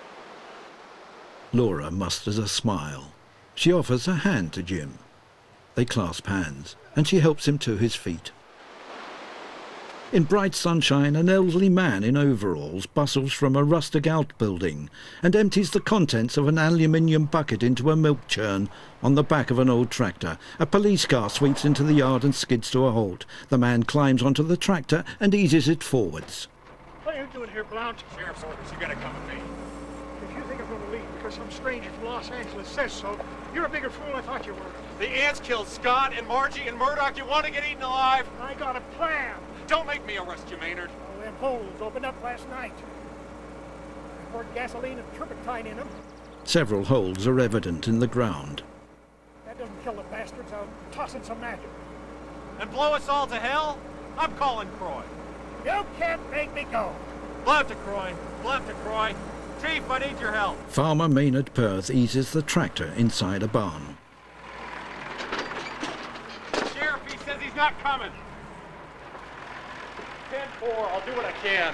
Laura musters a smile. She offers a hand to Jim. They clasp hands, and she helps him to his feet. In bright sunshine, an elderly man in overalls bustles from a rustic outbuilding and empties the contents of an aluminium bucket into a milk churn on the back of an old tractor. A police car sweeps into the yard and skids to a halt. The man climbs onto the tractor and eases it forwards. What are you doing here, Blount? Sheriff's orders. You gotta come with me. If you think I'm going to leave because some stranger from Los Angeles says so, you're a bigger fool than I thought you were. The ants killed Scott and Margie and Murdoch. You want to get eaten alive? I got a plan. Don't make me arrest you, Maynard. Oh, them holes opened up last night. I poured gasoline and turpentine in them. Several holes are evident in the ground. That doesn't kill the bastards. I'll toss in some magic. And blow us all to hell? I'm calling Croy. You can't make me go. Blunt to Croy. Blunt to Croy. Chief, I need your help. Farmer Maynard Perth eases the tractor inside a barn. Sheriff, he says he's not coming. ten four, I'll do what I can.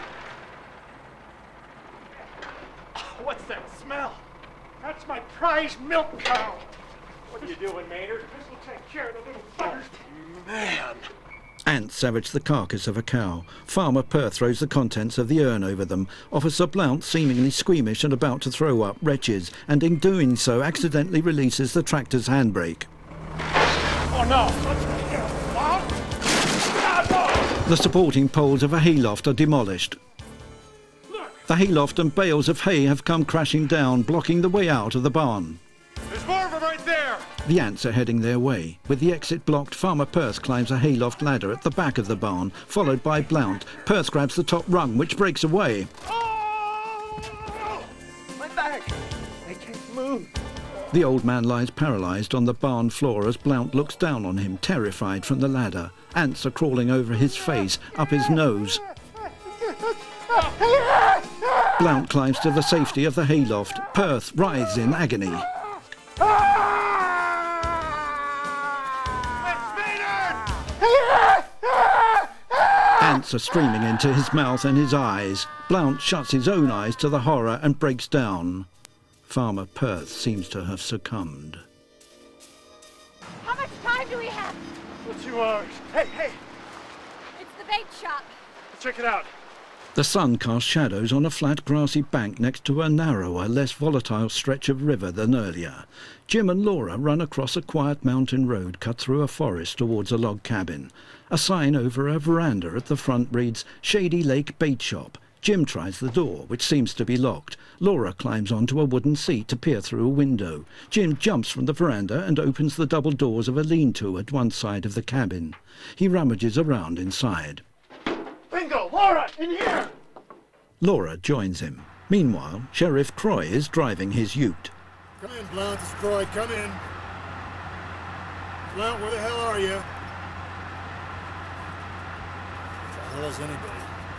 What's that smell? That's my prize milk cow. What are you doing, Maynard? This will take care of the little buggers. Man. Ants savage the carcass of a cow. Farmer Perth throws the contents of the urn over them. Officer Blount, seemingly squeamish and about to throw up, retches, and in doing so accidentally releases the tractor's handbrake. Oh no! The supporting poles of a hayloft are demolished. The hayloft and bales of hay have come crashing down, blocking the way out of the barn. There's more of them right there! The ants are heading their way. With the exit blocked, Farmer Perth climbs a hayloft ladder at the back of the barn, followed by Blount. Perth grabs the top rung, which breaks away. Oh! My back! I can't move. The old man lies paralysed on the barn floor as Blount looks down on him, terrified from the ladder. Ants are crawling over his face, up his nose. Blount climbs to the safety of the hayloft. Perth writhes in agony. Ants are streaming into his mouth and his eyes. Blount shuts his own eyes to the horror and breaks down. Farmer Perth seems to have succumbed. How much time do we have? Well, two hours. Hey, hey! It's the bait shop. Check it out. The sun casts shadows on a flat grassy bank next to a narrower, less volatile stretch of river than earlier. Jim and Laura run across a quiet mountain road cut through a forest towards a log cabin. A sign over a veranda at the front reads, Shady Lake Bait Shop. Jim tries the door, which seems to be locked. Laura climbs onto a wooden seat to peer through a window. Jim jumps from the veranda and opens the double doors of a lean-to at one side of the cabin. He rummages around inside. Bingo! Laura, in here! Laura joins him. Meanwhile, Sheriff Croy is driving his ute. Come in, Blount. It's Croy. Come in. Blount, where the hell are you? Where the hell is anybody?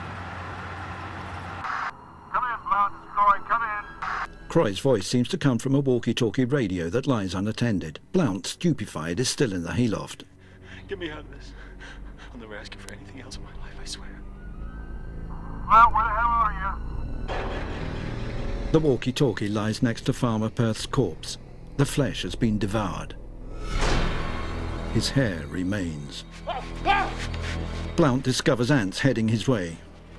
Come in, Blount. It's Croy. Come in. Croy's voice seems to come from a walkie-talkie radio that lies unattended. Blount, stupefied, is still in the hayloft. Get me out of this. I'll never ask you for anything else in my life, I swear. Blount, where the hell are you? The walkie-talkie lies next to Farmer Perth's corpse. The flesh has been devoured. His hair remains. Blount discovers ants heading his way.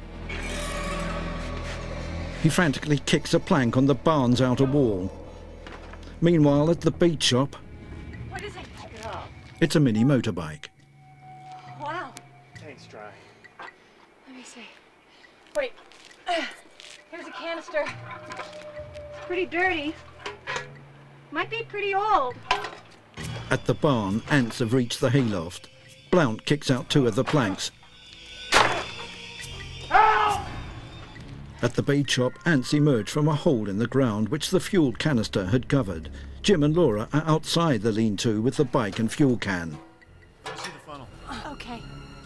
He frantically kicks a plank on the barn's outer wall. Meanwhile, at the bait shop, What is it? it's a mini motorbike. Wow. Tank's dry. Let me see. Wait. Here's a canister. It's pretty dirty. Might be pretty old. At the barn, ants have reached the hayloft. Blount kicks out two of the planks. Help! At the bait shop, ants emerge from a hole in the ground which the fuel canister had covered. Jim and Laura are outside the lean-to with the bike and fuel can. See the funnel. Okay.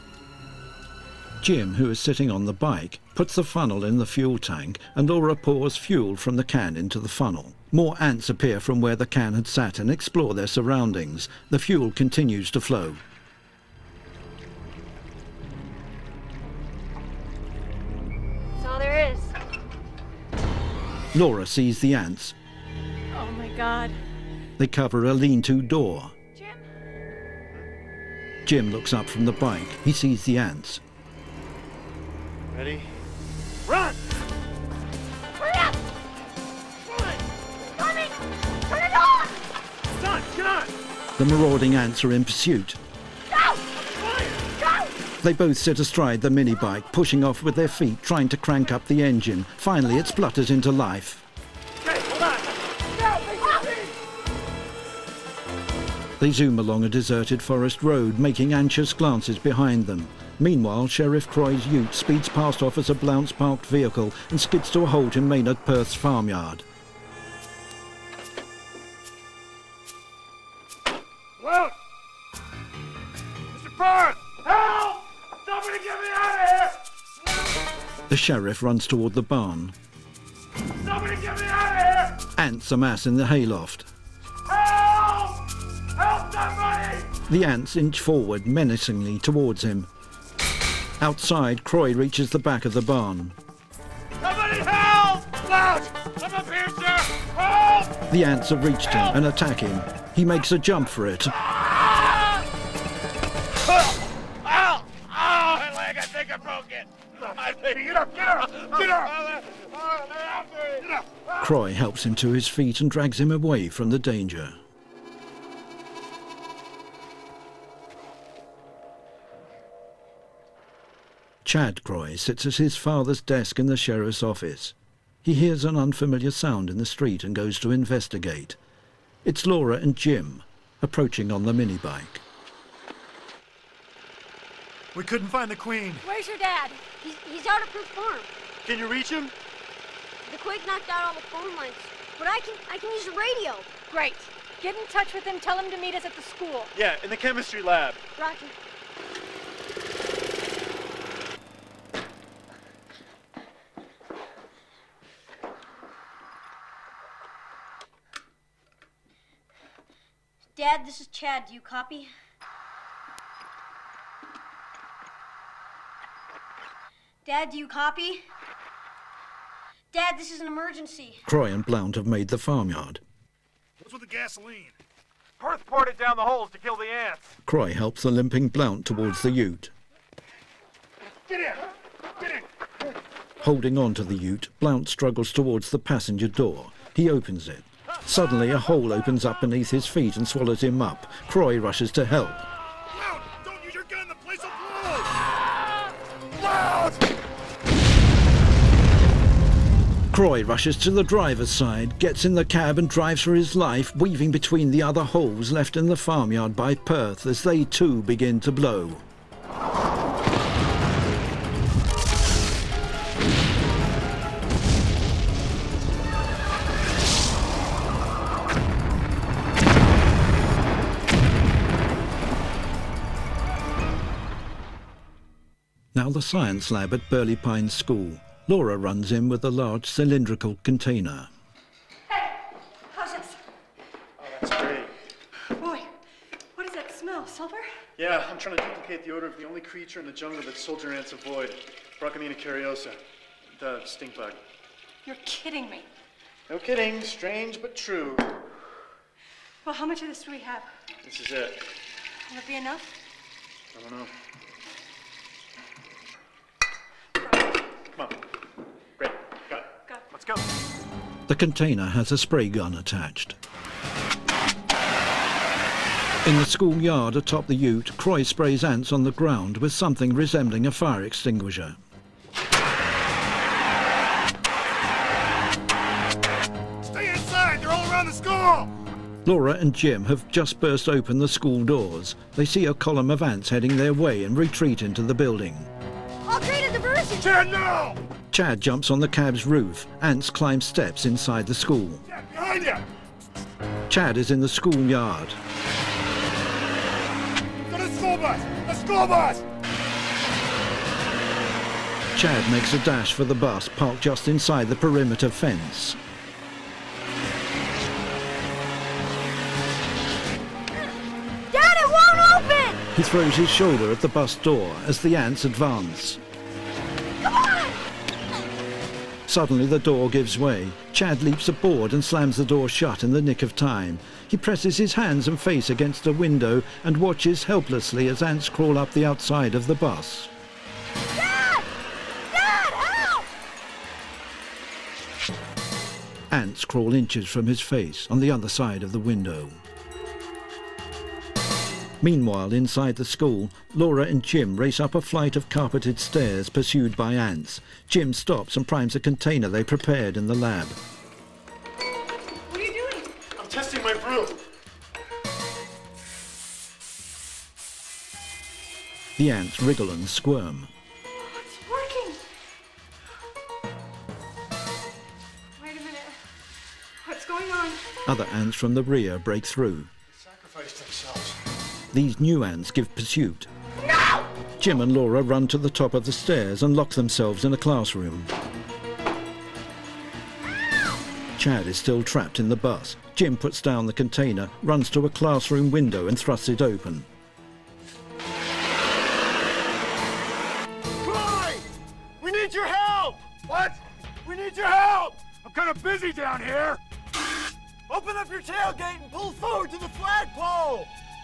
Jim, who is sitting on the bike, puts the funnel in the fuel tank and Laura pours fuel from the can into the funnel. More ants appear from where the can had sat and explore their surroundings. The fuel continues to flow. That's all there is. Laura sees the ants. Oh my God. They cover a lean-to door. Jim? Jim looks up from the bike. He sees the ants. Ready? Run! Hurry up! Coming! Turn it on! Son, get on! The marauding ants are in pursuit. Go! Go! They both sit astride the mini-bike, pushing off with their feet, trying to crank up the engine. Finally, it splutters into life. Okay, hold on! They zoom along a deserted forest road, making anxious glances behind them. Meanwhile, Sheriff Croy's ute speeds past Officer Blount's parked vehicle and skids to a halt in Maynard Perth's farmyard. Blount! Mister Perth! Help! Somebody get me out of here! The sheriff runs toward the barn. Somebody get me out of here! Ants amass in the hayloft. Help! Help somebody! The ants inch forward menacingly towards him. Outside, Croy reaches the back of the barn. Somebody help! Blount! I'm up here, sir! Help! The ants have reached him and attack him. He makes a jump for it. Ow! Ow! My leg, I think I broke it! I think... Get up, get up! Get up! Get up! Croy helps him to his feet and drags him away from the danger. Chad Croy sits at his father's desk in the sheriff's office. He hears an unfamiliar sound in the street and goes to investigate. It's Laura and Jim, approaching on the mini-bike. We couldn't find the Queen. Where's your dad? He's, he's out at Proof Farm. Can you reach him? The quake knocked out all the phone lines, but I can I can use the radio. Great. Get in touch with him. Tell him to meet us at the school. Yeah, in the chemistry lab. Roger. Dad, this is Chad. Do you copy? Dad, do you copy? Dad, this is an emergency. Croy and Blount have made the farmyard. What's with the gasoline? Perth poured it down the holes to kill the ants. Croy helps the limping Blount towards the ute. Get in! Get in! Holding on to the ute, Blount struggles towards the passenger door. He opens it. Suddenly, a hole opens up beneath his feet and swallows him up. Croy rushes to help. Blount! Don't use your gun! The place will blow! Blount! Croy rushes to the driver's side, gets in the cab and drives for his life, weaving between the other holes left in the farmyard by Perth as they too begin to blow. Now the science lab at Burley Pines School. Laura runs in with a large cylindrical container. Hey, how's this? Oh, that's great. Boy, what does that smell? Sulfur? Yeah, I'm trying to duplicate the odor of the only creature in the jungle that soldier ants avoid. Brochamina cariosa, the stink bug. You're kidding me. No kidding, strange but true. Well, how much of this do we have? This is it. Will it be enough? I don't know. Come on. Great. Got it. Got it. Let's go. The container has a spray gun attached. In the schoolyard atop the ute, Croy sprays ants on the ground with something resembling a fire extinguisher. Stay inside! They're all around the school! Laura and Jim have just burst open the school doors. They see a column of ants heading their way and retreat into the building. All great diversion! Chad, no! Chad jumps on the cab's roof. Ants climb steps inside the school. Chad, behind you! Chad is in the schoolyard. Go to the school bus! The school bus! Chad makes a dash for the bus parked just inside the perimeter fence. Dad, it won't open! He throws his shoulder at the bus door as the ants advance. Come on! Suddenly the door gives way. Chad leaps aboard and slams the door shut in the nick of time. He presses his hands and face against a window and watches helplessly as ants crawl up the outside of the bus. Dad! Dad, help! Ants crawl inches from his face on the other side of the window. Meanwhile, inside the school, Laura and Jim race up a flight of carpeted stairs pursued by ants. Jim stops and primes a container they prepared in the lab. What are you doing? I'm testing my brew. The ants wriggle and squirm. It's working. Wait a minute. What's going on? Other ants from the rear break through. Sacrificed themselves. These new ants give pursuit. No! Jim and Laura run to the top of the stairs and lock themselves in a classroom. Chad is still trapped in the bus. Jim puts down the container, runs to a classroom window and thrusts it open. Troy! We need your help! What? We need your help! I'm kind of busy down here. Open up your tailgate and pull forward to the flagpole!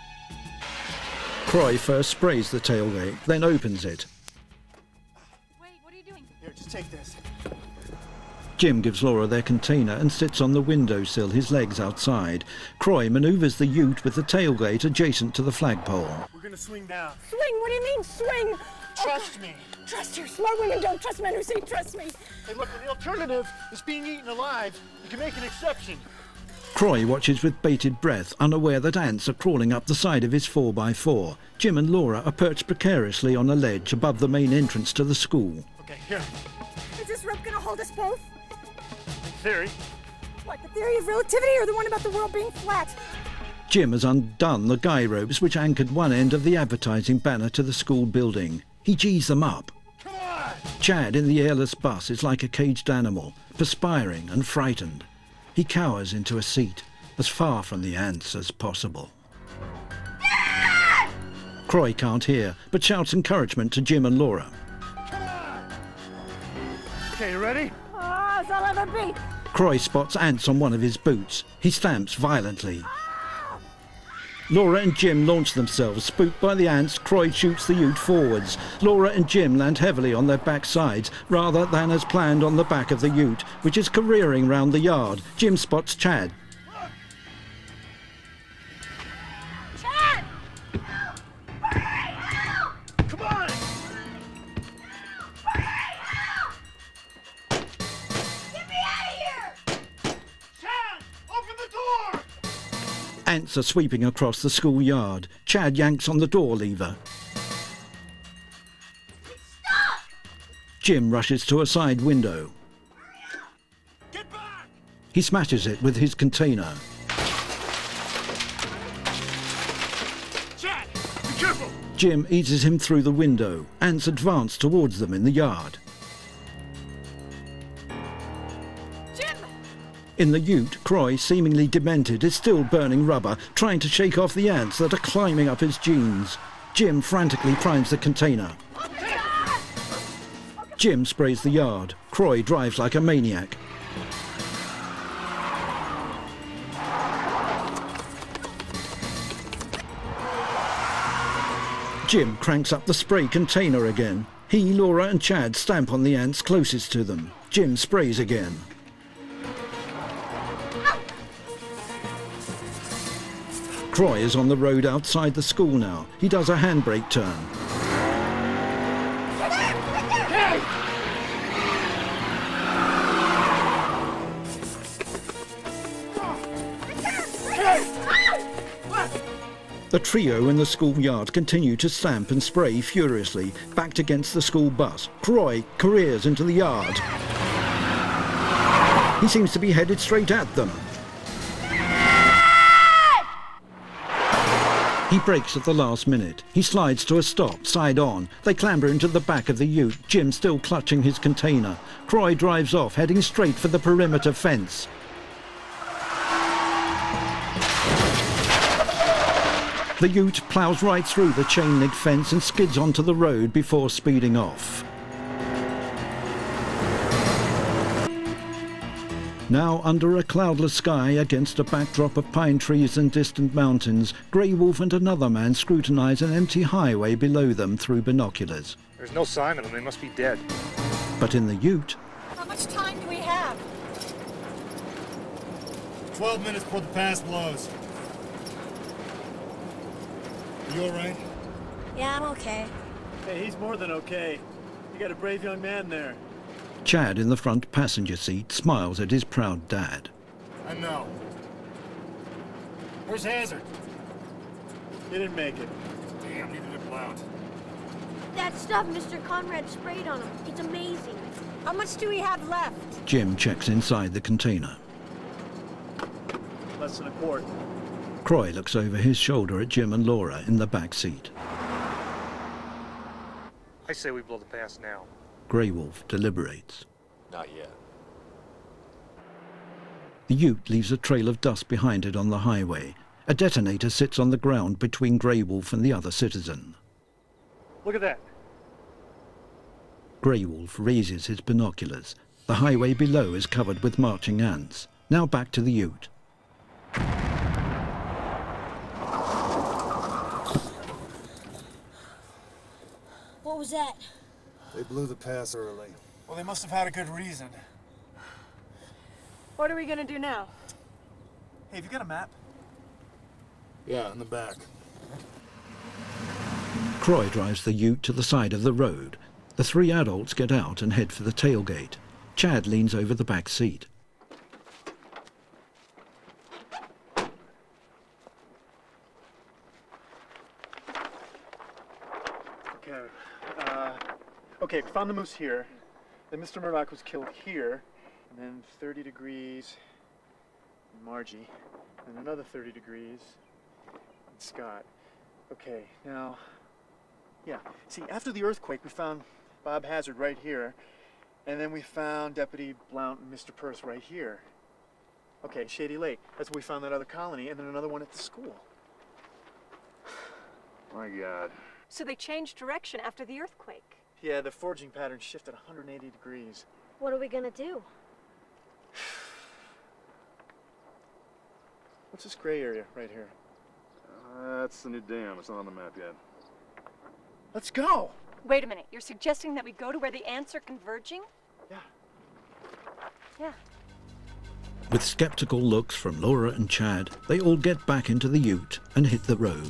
Croy first sprays the tailgate, then opens it. Wait, what are you doing? Here, just take this. Jim gives Laura their container and sits on the windowsill, his legs outside. Croy manoeuvres the ute with the tailgate adjacent to the flagpole. We're gonna swing down. Swing? What do you mean, swing? Trust me. Trust you. Smart women don't trust men who say trust me. Hey, look, the alternative is being eaten alive. You can make an exception. Croy watches with bated breath, unaware that ants are crawling up the side of his four by four. Jim and Laura are perched precariously on a ledge above the main entrance to the school. Okay, here. Is this rope gonna hold us both? In theory. What, the theory of relativity or the one about the world being flat? Jim has undone the guy ropes which anchored one end of the advertising banner to the school building. He G's them up. Come on! Chad in the airless bus is like a caged animal, perspiring and frightened. He cowers into a seat, as far from the ants as possible. Dad! Croy can't hear, but shouts encouragement to Jim and Laura. Come on! Okay, you ready? Ah, as I'll ever be. Croy spots ants on one of his boots. He stamps violently. Laura and Jim launch themselves. Spooked by the ants, Croy shoots the ute forwards. Laura and Jim land heavily on their backsides, rather than as planned on the back of the ute, which is careering round the yard. Jim spots Chad. Chad! Come on! Get me out of here! Chad! Open the door! Ants are sweeping across the schoolyard. Chad yanks on the door lever. Stop! Jim rushes to a side window. Get back! He smashes it with his container. Chad! Be careful! Jim eases him through the window. Ants advance towards them in the yard. Jim! In the ute, Croy, seemingly demented, is still burning rubber, trying to shake off the ants that are climbing up his jeans. Jim frantically primes the container. Jim sprays the yard. Croy drives like a maniac. Jim cranks up the spray container again. He, Laura and Chad stamp on the ants closest to them. Jim sprays again. Croy is on the road outside the school now. He does a handbrake turn. The trio in the schoolyard continue to stamp and spray furiously, backed against the school bus. Croy careers into the yard. He seems to be headed straight at them. He brakes at the last minute. He slides to a stop, side on. They clamber into the back of the ute, Jim still clutching his container. Croy drives off, heading straight for the perimeter fence. The ute ploughs right through the chain-link fence and skids onto the road before speeding off. Now, under a cloudless sky against a backdrop of pine trees and distant mountains, Grey Wolf and another man scrutinise an empty highway below them through binoculars. There's no sign of them. They must be dead. But in the ute... How much time do we have? Twelve minutes before the pass blows. You all right? Yeah, I'm okay. Hey, he's more than okay. You got a brave young man there. Chad, in the front passenger seat, smiles at his proud dad. I know. Where's Hazard? He didn't make it. Damn, neither did Blount. That stuff Mister Conrad sprayed on him, it's amazing. How much do we have left? Jim checks inside the container. Less than a quart. Croy looks over his shoulder at Jim and Laura in the back seat. I say we blow the pass now. Grey Wolf deliberates. Not yet. The ute leaves a trail of dust behind it on the highway. A detonator sits on the ground between Grey Wolf and the other citizen. Look at that. Grey Wolf raises his binoculars. The highway below is covered with marching ants. Now back to the ute. What was that? They blew the pass early. Well, they must have had a good reason. What are we gonna do now? Hey, have you got a map? Yeah, in the back. Croy drives the ute to the side of the road. The three adults get out and head for the tailgate. Chad leans over the back seat. Okay. Uh, okay, we found the moose here. Then Mister Murdoch was killed here. And then thirty degrees in Margie. And another thirty degrees in Scott. Okay, now, yeah. See, after the earthquake, we found Bob Hazard right here. And then we found Deputy Blount and Mister Purse right here. Okay, Shady Lake. That's where we found that other colony, and then another one at the school. My God. So they changed direction after the earthquake. Yeah, the foraging pattern shifted one hundred eighty degrees. What are we gonna do? What's this gray area right here? Uh, that's the new dam. It's not on the map yet. Let's go! Wait a minute. You're suggesting that we go to where the ants are converging? Yeah. Yeah. With skeptical looks from Laura and Chad, they all get back into the ute and hit the road.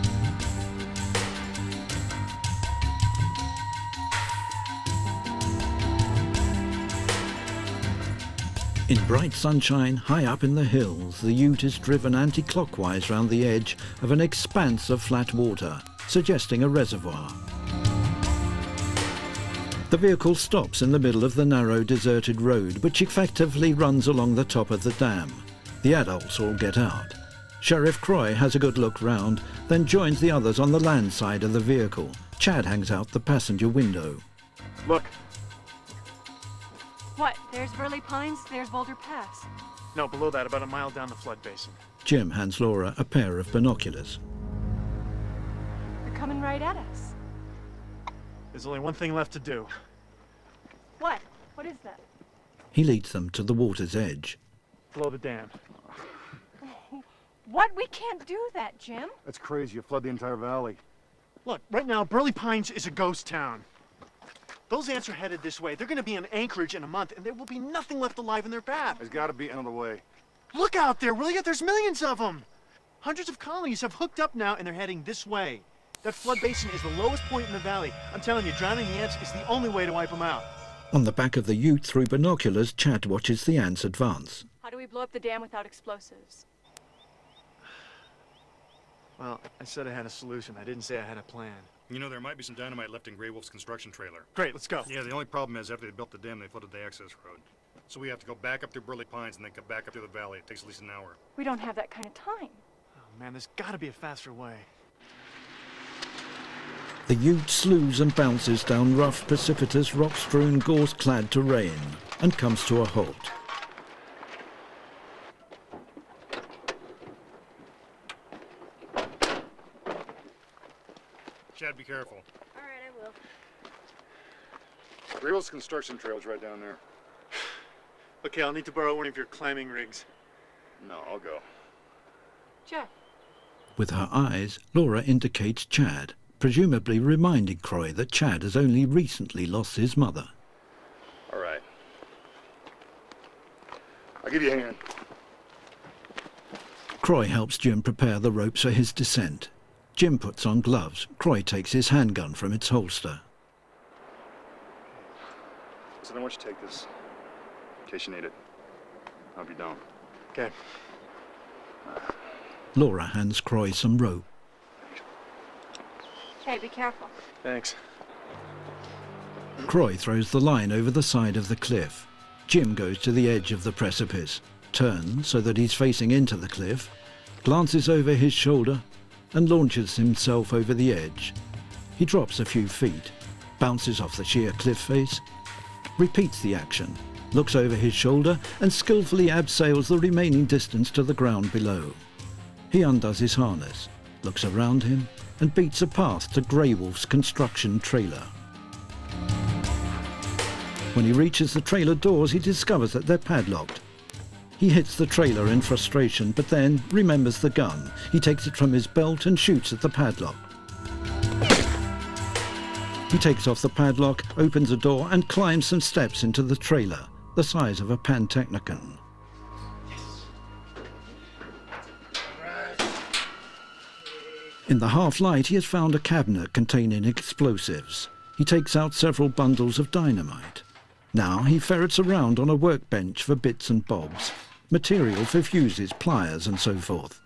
In bright sunshine, high up in the hills, the ute is driven anti-clockwise round the edge of an expanse of flat water, suggesting a reservoir. The vehicle stops in the middle of the narrow, deserted road, which effectively runs along the top of the dam. The adults all get out. Sheriff Croy has a good look round, then joins the others on the land side of the vehicle. Chad hangs out the passenger window. Look. What? There's Burley Pines, there's Boulder Pass. No, below that, about a mile down the flood basin. Jim hands Laura a pair of binoculars. They're coming right at us. There's only one thing left to do. What? What is that? He leads them to the water's edge. Blow the dam. What? We can't do that, Jim. That's crazy. You flood the entire valley. Look, right now, Burley Pines is a ghost town. Those ants are headed this way. They're gonna be in Anchorage in a month, and there will be nothing left alive in their path. There's gotta be another way. Look out there, will you? There's millions of them. Hundreds of colonies have hooked up now, and they're heading this way. That flood basin is the lowest point in the valley. I'm telling you, drowning the ants is the only way to wipe them out. On the back of the ute through binoculars, Chad watches the ants advance. How do we blow up the dam without explosives? Well, I said I had a solution. I didn't say I had a plan. You know, there might be some dynamite left in Grey Wolf's construction trailer. Great, let's go. Yeah, the only problem is after they built the dam, they flooded the access road. So we have to go back up through Burley Pines and then come back up through the valley. It takes at least an hour. We don't have that kind of time. Oh, man, there's gotta be a faster way. The ute slews and bounces down rough, precipitous, rock-strewn, gorse-clad terrain and comes to a halt. Chad, be careful. All right, I will. Grey Wolf's construction trail's right down there. Okay, I'll need to borrow one of your climbing rigs. No, I'll go. Chad. With her eyes, Laura indicates Chad, presumably reminding Croy that Chad has only recently lost his mother. All right. I'll give you a hand. Croy helps Jim prepare the ropes for his descent. Jim puts on gloves. Croy takes his handgun from its holster. So I want you to take this, in case you need it. I hope you don't. Okay. Laura hands Croy some rope. Hey, be careful. Thanks. Croy throws the line over the side of the cliff. Jim goes to the edge of the precipice, turns so that he's facing into the cliff, glances over his shoulder, and launches himself over the edge. He drops a few feet, bounces off the sheer cliff face, repeats the action, looks over his shoulder, and skillfully abseils the remaining distance to the ground below. He undoes his harness, looks around him, and beats a path to Grey Wolf's construction trailer. When he reaches the trailer doors, he discovers that they're padlocked. He hits the trailer in frustration, but then remembers the gun. He takes it from his belt and shoots at the padlock. He takes off the padlock, opens a door, and climbs some steps into the trailer, the size of a Pantechnicon. In the half-light, he has found a cabinet containing explosives. He takes out several bundles of dynamite. Now he ferrets around on a workbench for bits and bobs, material for fuses, pliers, and so forth.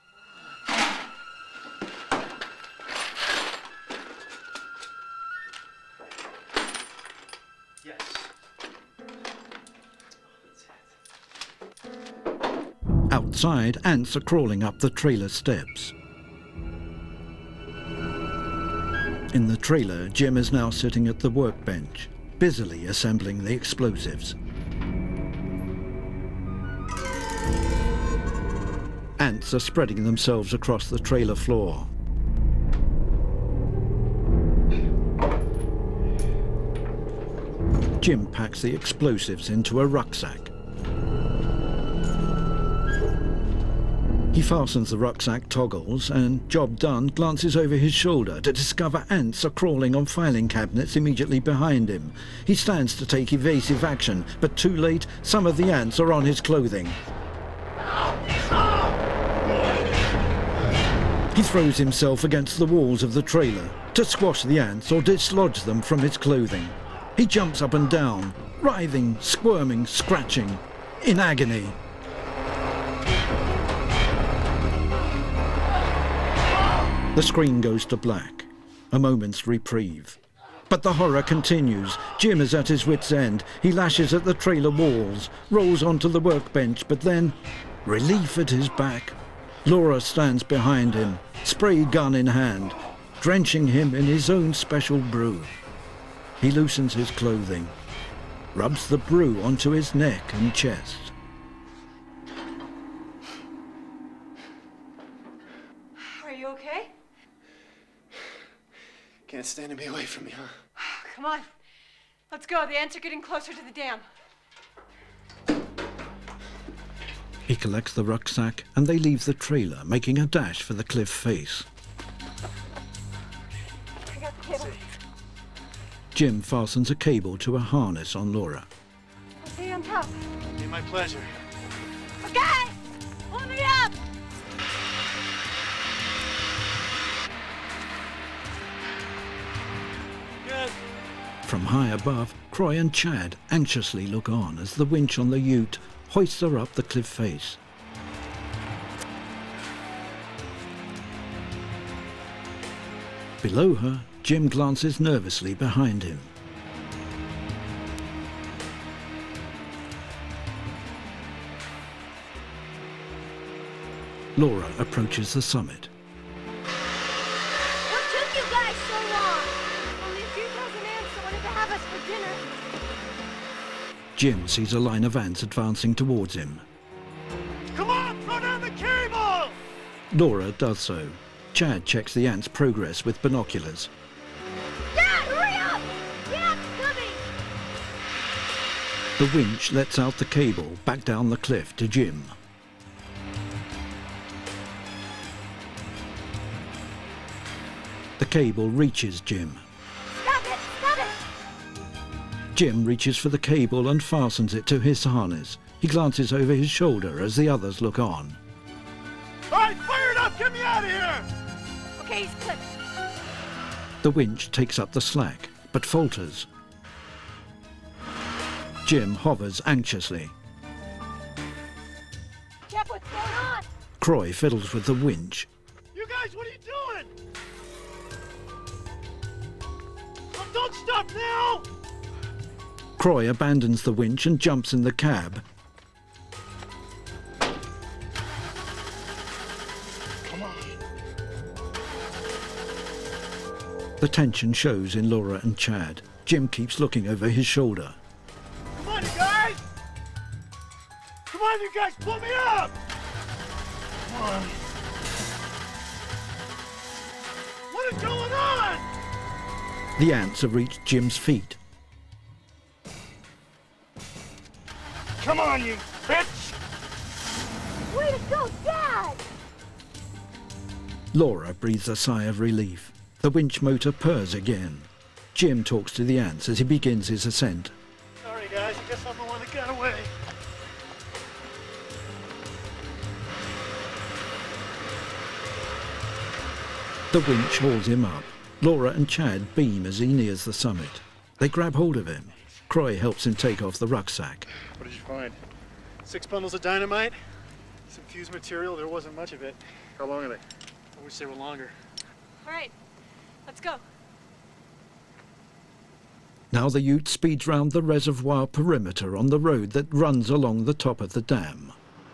Yes. Outside, ants are crawling up the trailer steps. In the trailer, Jim is now sitting at the workbench, busily assembling the explosives. Ants are spreading themselves across the trailer floor. Jim packs the explosives into a rucksack. He fastens the rucksack toggles and, job done, glances over his shoulder to discover ants are crawling on filing cabinets immediately behind him. He stands to take evasive action, but too late, some of the ants are on his clothing. He throws himself against the walls of the trailer to squash the ants or dislodge them from his clothing. He jumps up and down, writhing, squirming, scratching, in agony. The screen goes to black, a moment's reprieve. But the horror continues. Jim is at his wit's end. He lashes at the trailer walls, rolls onto the workbench, but then, relief at his back, Laura stands behind him, spray gun in hand, drenching him in his own special brew. He loosens his clothing, rubs the brew onto his neck and chest. Are you okay? Can't stand to be away from me, huh? Come on. Let's go. The ants are getting closer to the dam. He collects the rucksack and they leave the trailer, making a dash for the cliff face. Careful, cable. Jim fastens a cable to a harness on Laura. I'll see you on top. It'll be my pleasure. Okay! Pull me up! Good. From high above, Croy and Chad anxiously look on as the winch on the ute hoists her up the cliff face. Below her, Jim glances nervously behind him. Laura approaches the summit. What took you guys so long? Only a few thousand ants that wanted to have us for dinner. Jim sees a line of ants advancing towards him. Come on, throw down the cable! Laura does so. Chad checks the ants' progress with binoculars. Dad, hurry up! The ant's coming! The winch lets out the cable back down the cliff to Jim. The cable reaches Jim. Stop it! Stop it! Jim reaches for the cable and fastens it to his harness. He glances over his shoulder as the others look on. All right, fire it up! Get me out of here! Okay, he's clipped. The winch takes up the slack, but falters. Jim hovers anxiously. Jeff, what's going on? Croy fiddles with the winch. You guys, what are you doing? Oh, don't stop now! Croy abandons the winch and jumps in the cab. Come on. The tension shows in Laura and Chad. Jim keeps looking over his shoulder. Come on, you guys! Come on, you guys, pull me up! Come on. What is going on? The ants have reached Jim's feet. Come on, you bitch! Way to go, Dad! Laura breathes a sigh of relief. The winch motor purrs again. Jim talks to the ants as he begins his ascent. Sorry, guys, I guess I'm the one that got away. The winch hauls him up. Laura and Chad beam as he nears the summit. They grab hold of him. Croy helps him take off the rucksack. What did you find? Six bundles of dynamite, some fuse material. There wasn't much of it. How long are they? I wish they were longer. All right, let's go. Now the ute speeds round the reservoir perimeter on the road that runs along the top of the dam.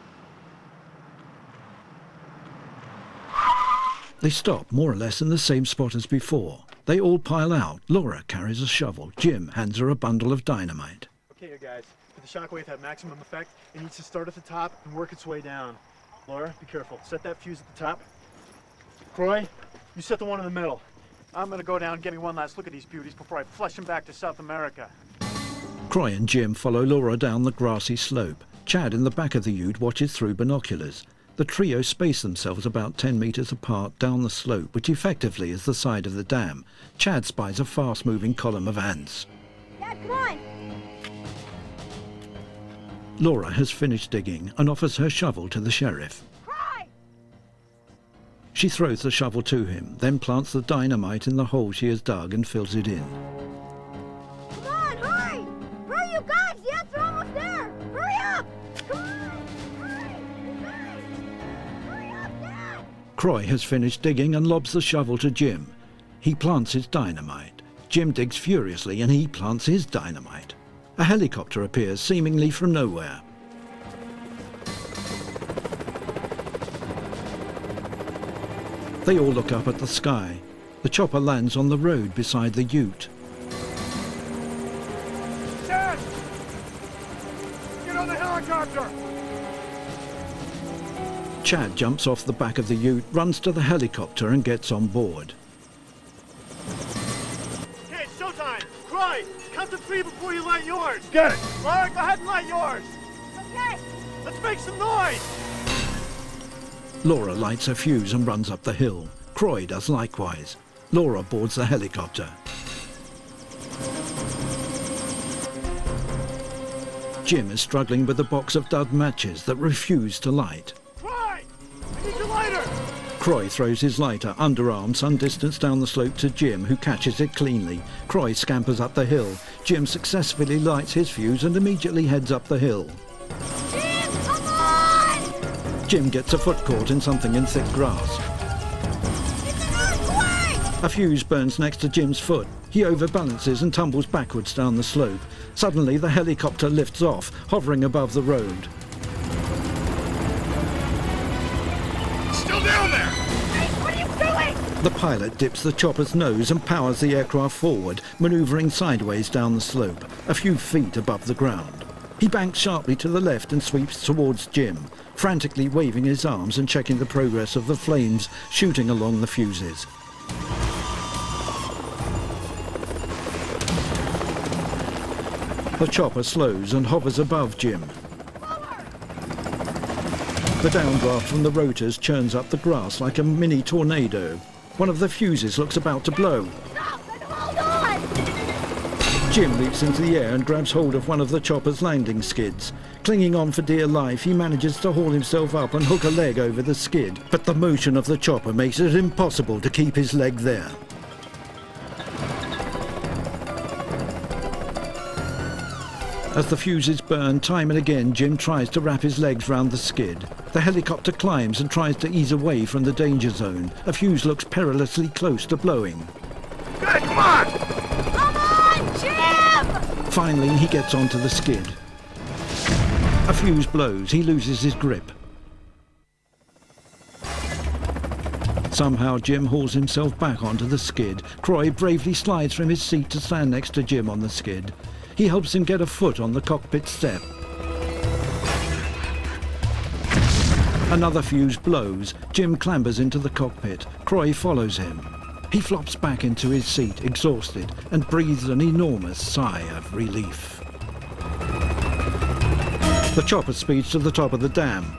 They stop more or less in the same spot as before. They all pile out. Laura carries a shovel. Jim hands her a bundle of dynamite. Okay, you guys. For the shockwave to have maximum effect, it needs to start at the top and work its way down. Laura, be careful. Set that fuse at the top. Croy, you set the one in the middle. I'm gonna go down and get me one last look at these beauties before I flush them back to South America. Croy and Jim follow Laura down the grassy slope. Chad in the back of the ute watches through binoculars. The trio space themselves about ten metres apart down the slope, which effectively is the side of the dam. Chad spies a fast-moving column of ants. Dad, come on! Laura has finished digging and offers her shovel to the sheriff. Cry! She throws the shovel to him, then plants the dynamite in the hole she has dug and fills it in. Come on, hurry! Hurry, you guys! The ants are almost there! Hurry up! Come on! Hurry! You guys! Hurry up, Dad! Croy has finished digging and lobs the shovel to Jim. He plants his dynamite. Jim digs furiously and he plants his dynamite. A helicopter appears seemingly from nowhere. They all look up at the sky. The chopper lands on the road beside the ute. Dad! Get on the helicopter! Chad jumps off the back of the ute, runs to the helicopter and gets on board. Okay, it's showtime! Croy, count to three before you light yours! Get it! All right, go ahead and light yours! Okay! Let's make some noise! Laura lights her fuse and runs up the hill. Croy does likewise. Laura boards the helicopter. Jim is struggling with a box of dud matches that refuse to light. Croy! I need your lighter! Croy throws his lighter underarm some distance down the slope to Jim, who catches it cleanly. Croy scampers up the hill. Jim successfully lights his fuse and immediately heads up the hill. Jim, come on! Jim gets a foot caught in something in thick grass. It's an earthquake! A fuse burns next to Jim's foot. He overbalances and tumbles backwards down the slope. Suddenly, the helicopter lifts off, hovering above the road. Still down there! Hey, what are you doing? The pilot dips the chopper's nose and powers the aircraft forward, maneuvering sideways down the slope, a few feet above the ground. He banks sharply to the left and sweeps towards Jim, frantically waving his arms and checking the progress of the flames shooting along the fuses. The chopper slows and hovers above Jim. The downdraft from the rotors churns up the grass like a mini tornado. One of the fuses looks about to blow. Stop and hold on! Jim leaps into the air and grabs hold of one of the chopper's landing skids. Clinging on for dear life, he manages to haul himself up and hook a leg over the skid. But the motion of the chopper makes it impossible to keep his leg there. As the fuses burn time and again, Jim tries to wrap his legs round the skid. The helicopter climbs and tries to ease away from the danger zone. A fuse looks perilously close to blowing. Hey, come on! Come on, Jim! Finally, he gets onto the skid. A fuse blows. He loses his grip. Somehow, Jim hauls himself back onto the skid. Croy bravely slides from his seat to stand next to Jim on the skid. He helps him get a foot on the cockpit step. Another fuse blows. Jim clambers into the cockpit. Croy follows him. He flops back into his seat, exhausted, and breathes an enormous sigh of relief. The chopper speeds to the top of the dam.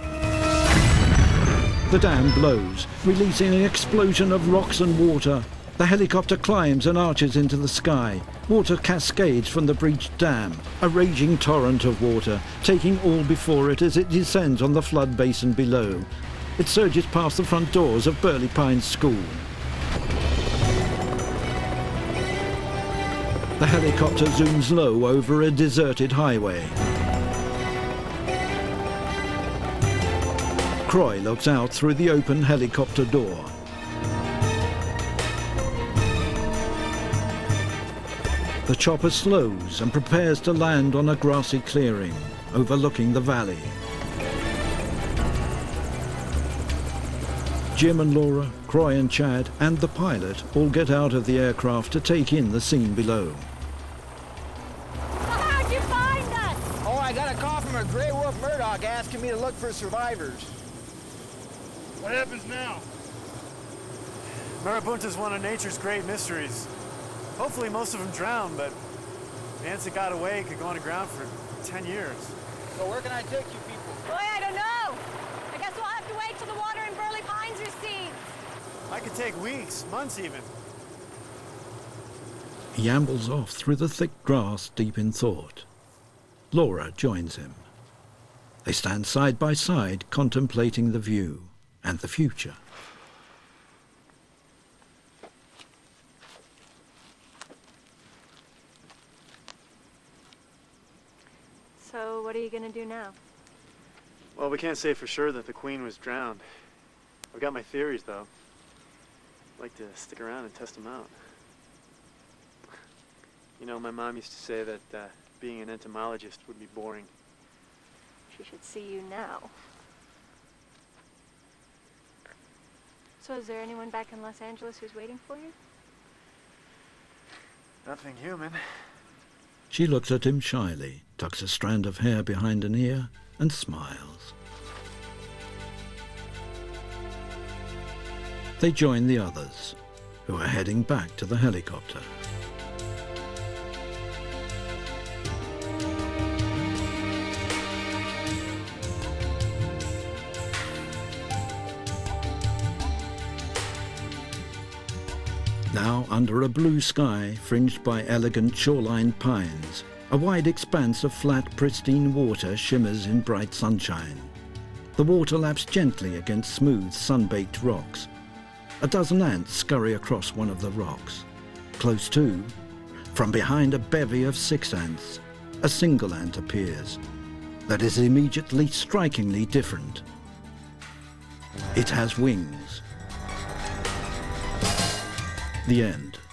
The dam blows, releasing an explosion of rocks and water. The helicopter climbs and arches into the sky. Water cascades from the breached dam, a raging torrent of water, taking all before it as it descends on the flood basin below. It surges past the front doors of Burley Pines School. The helicopter zooms low over a deserted highway. Croy looks out through the open helicopter door. The chopper slows and prepares to land on a grassy clearing, overlooking the valley. Jim and Laura, Croy and Chad, and the pilot all get out of the aircraft to take in the scene below. How'd you find us? Oh, I got a call from a Grey Wolf Murdoch asking me to look for survivors. What happens now? Marabunta's one of nature's great mysteries. Hopefully most of them drowned, but the ants that got away could go underground for ten years. So where can I take you people? Boy, I don't know. I guess we'll have to wait till the water in Burley Pines recedes. I could take weeks, months even. He ambles off through the thick grass, deep in thought. Laura joins him. They stand side by side, contemplating the view and the future. So what are you gonna do now? Well, we can't say for sure that the Queen was drowned. I've got my theories, though. I'd like to stick around and test them out. You know, my mom used to say that uh, being an entomologist would be boring. She should see you now. So is there anyone back in Los Angeles who's waiting for you? Nothing human. She looks at him shyly, tucks a strand of hair behind an ear, and smiles. They join the others, who are heading back to the helicopter. Now, under a blue sky fringed by elegant shoreline pines, a wide expanse of flat, pristine water shimmers in bright sunshine. The water laps gently against smooth, sun-baked rocks. A dozen ants scurry across one of the rocks. Close to, from behind a bevy of six ants, a single ant appears that is immediately strikingly different. It has wings. The end.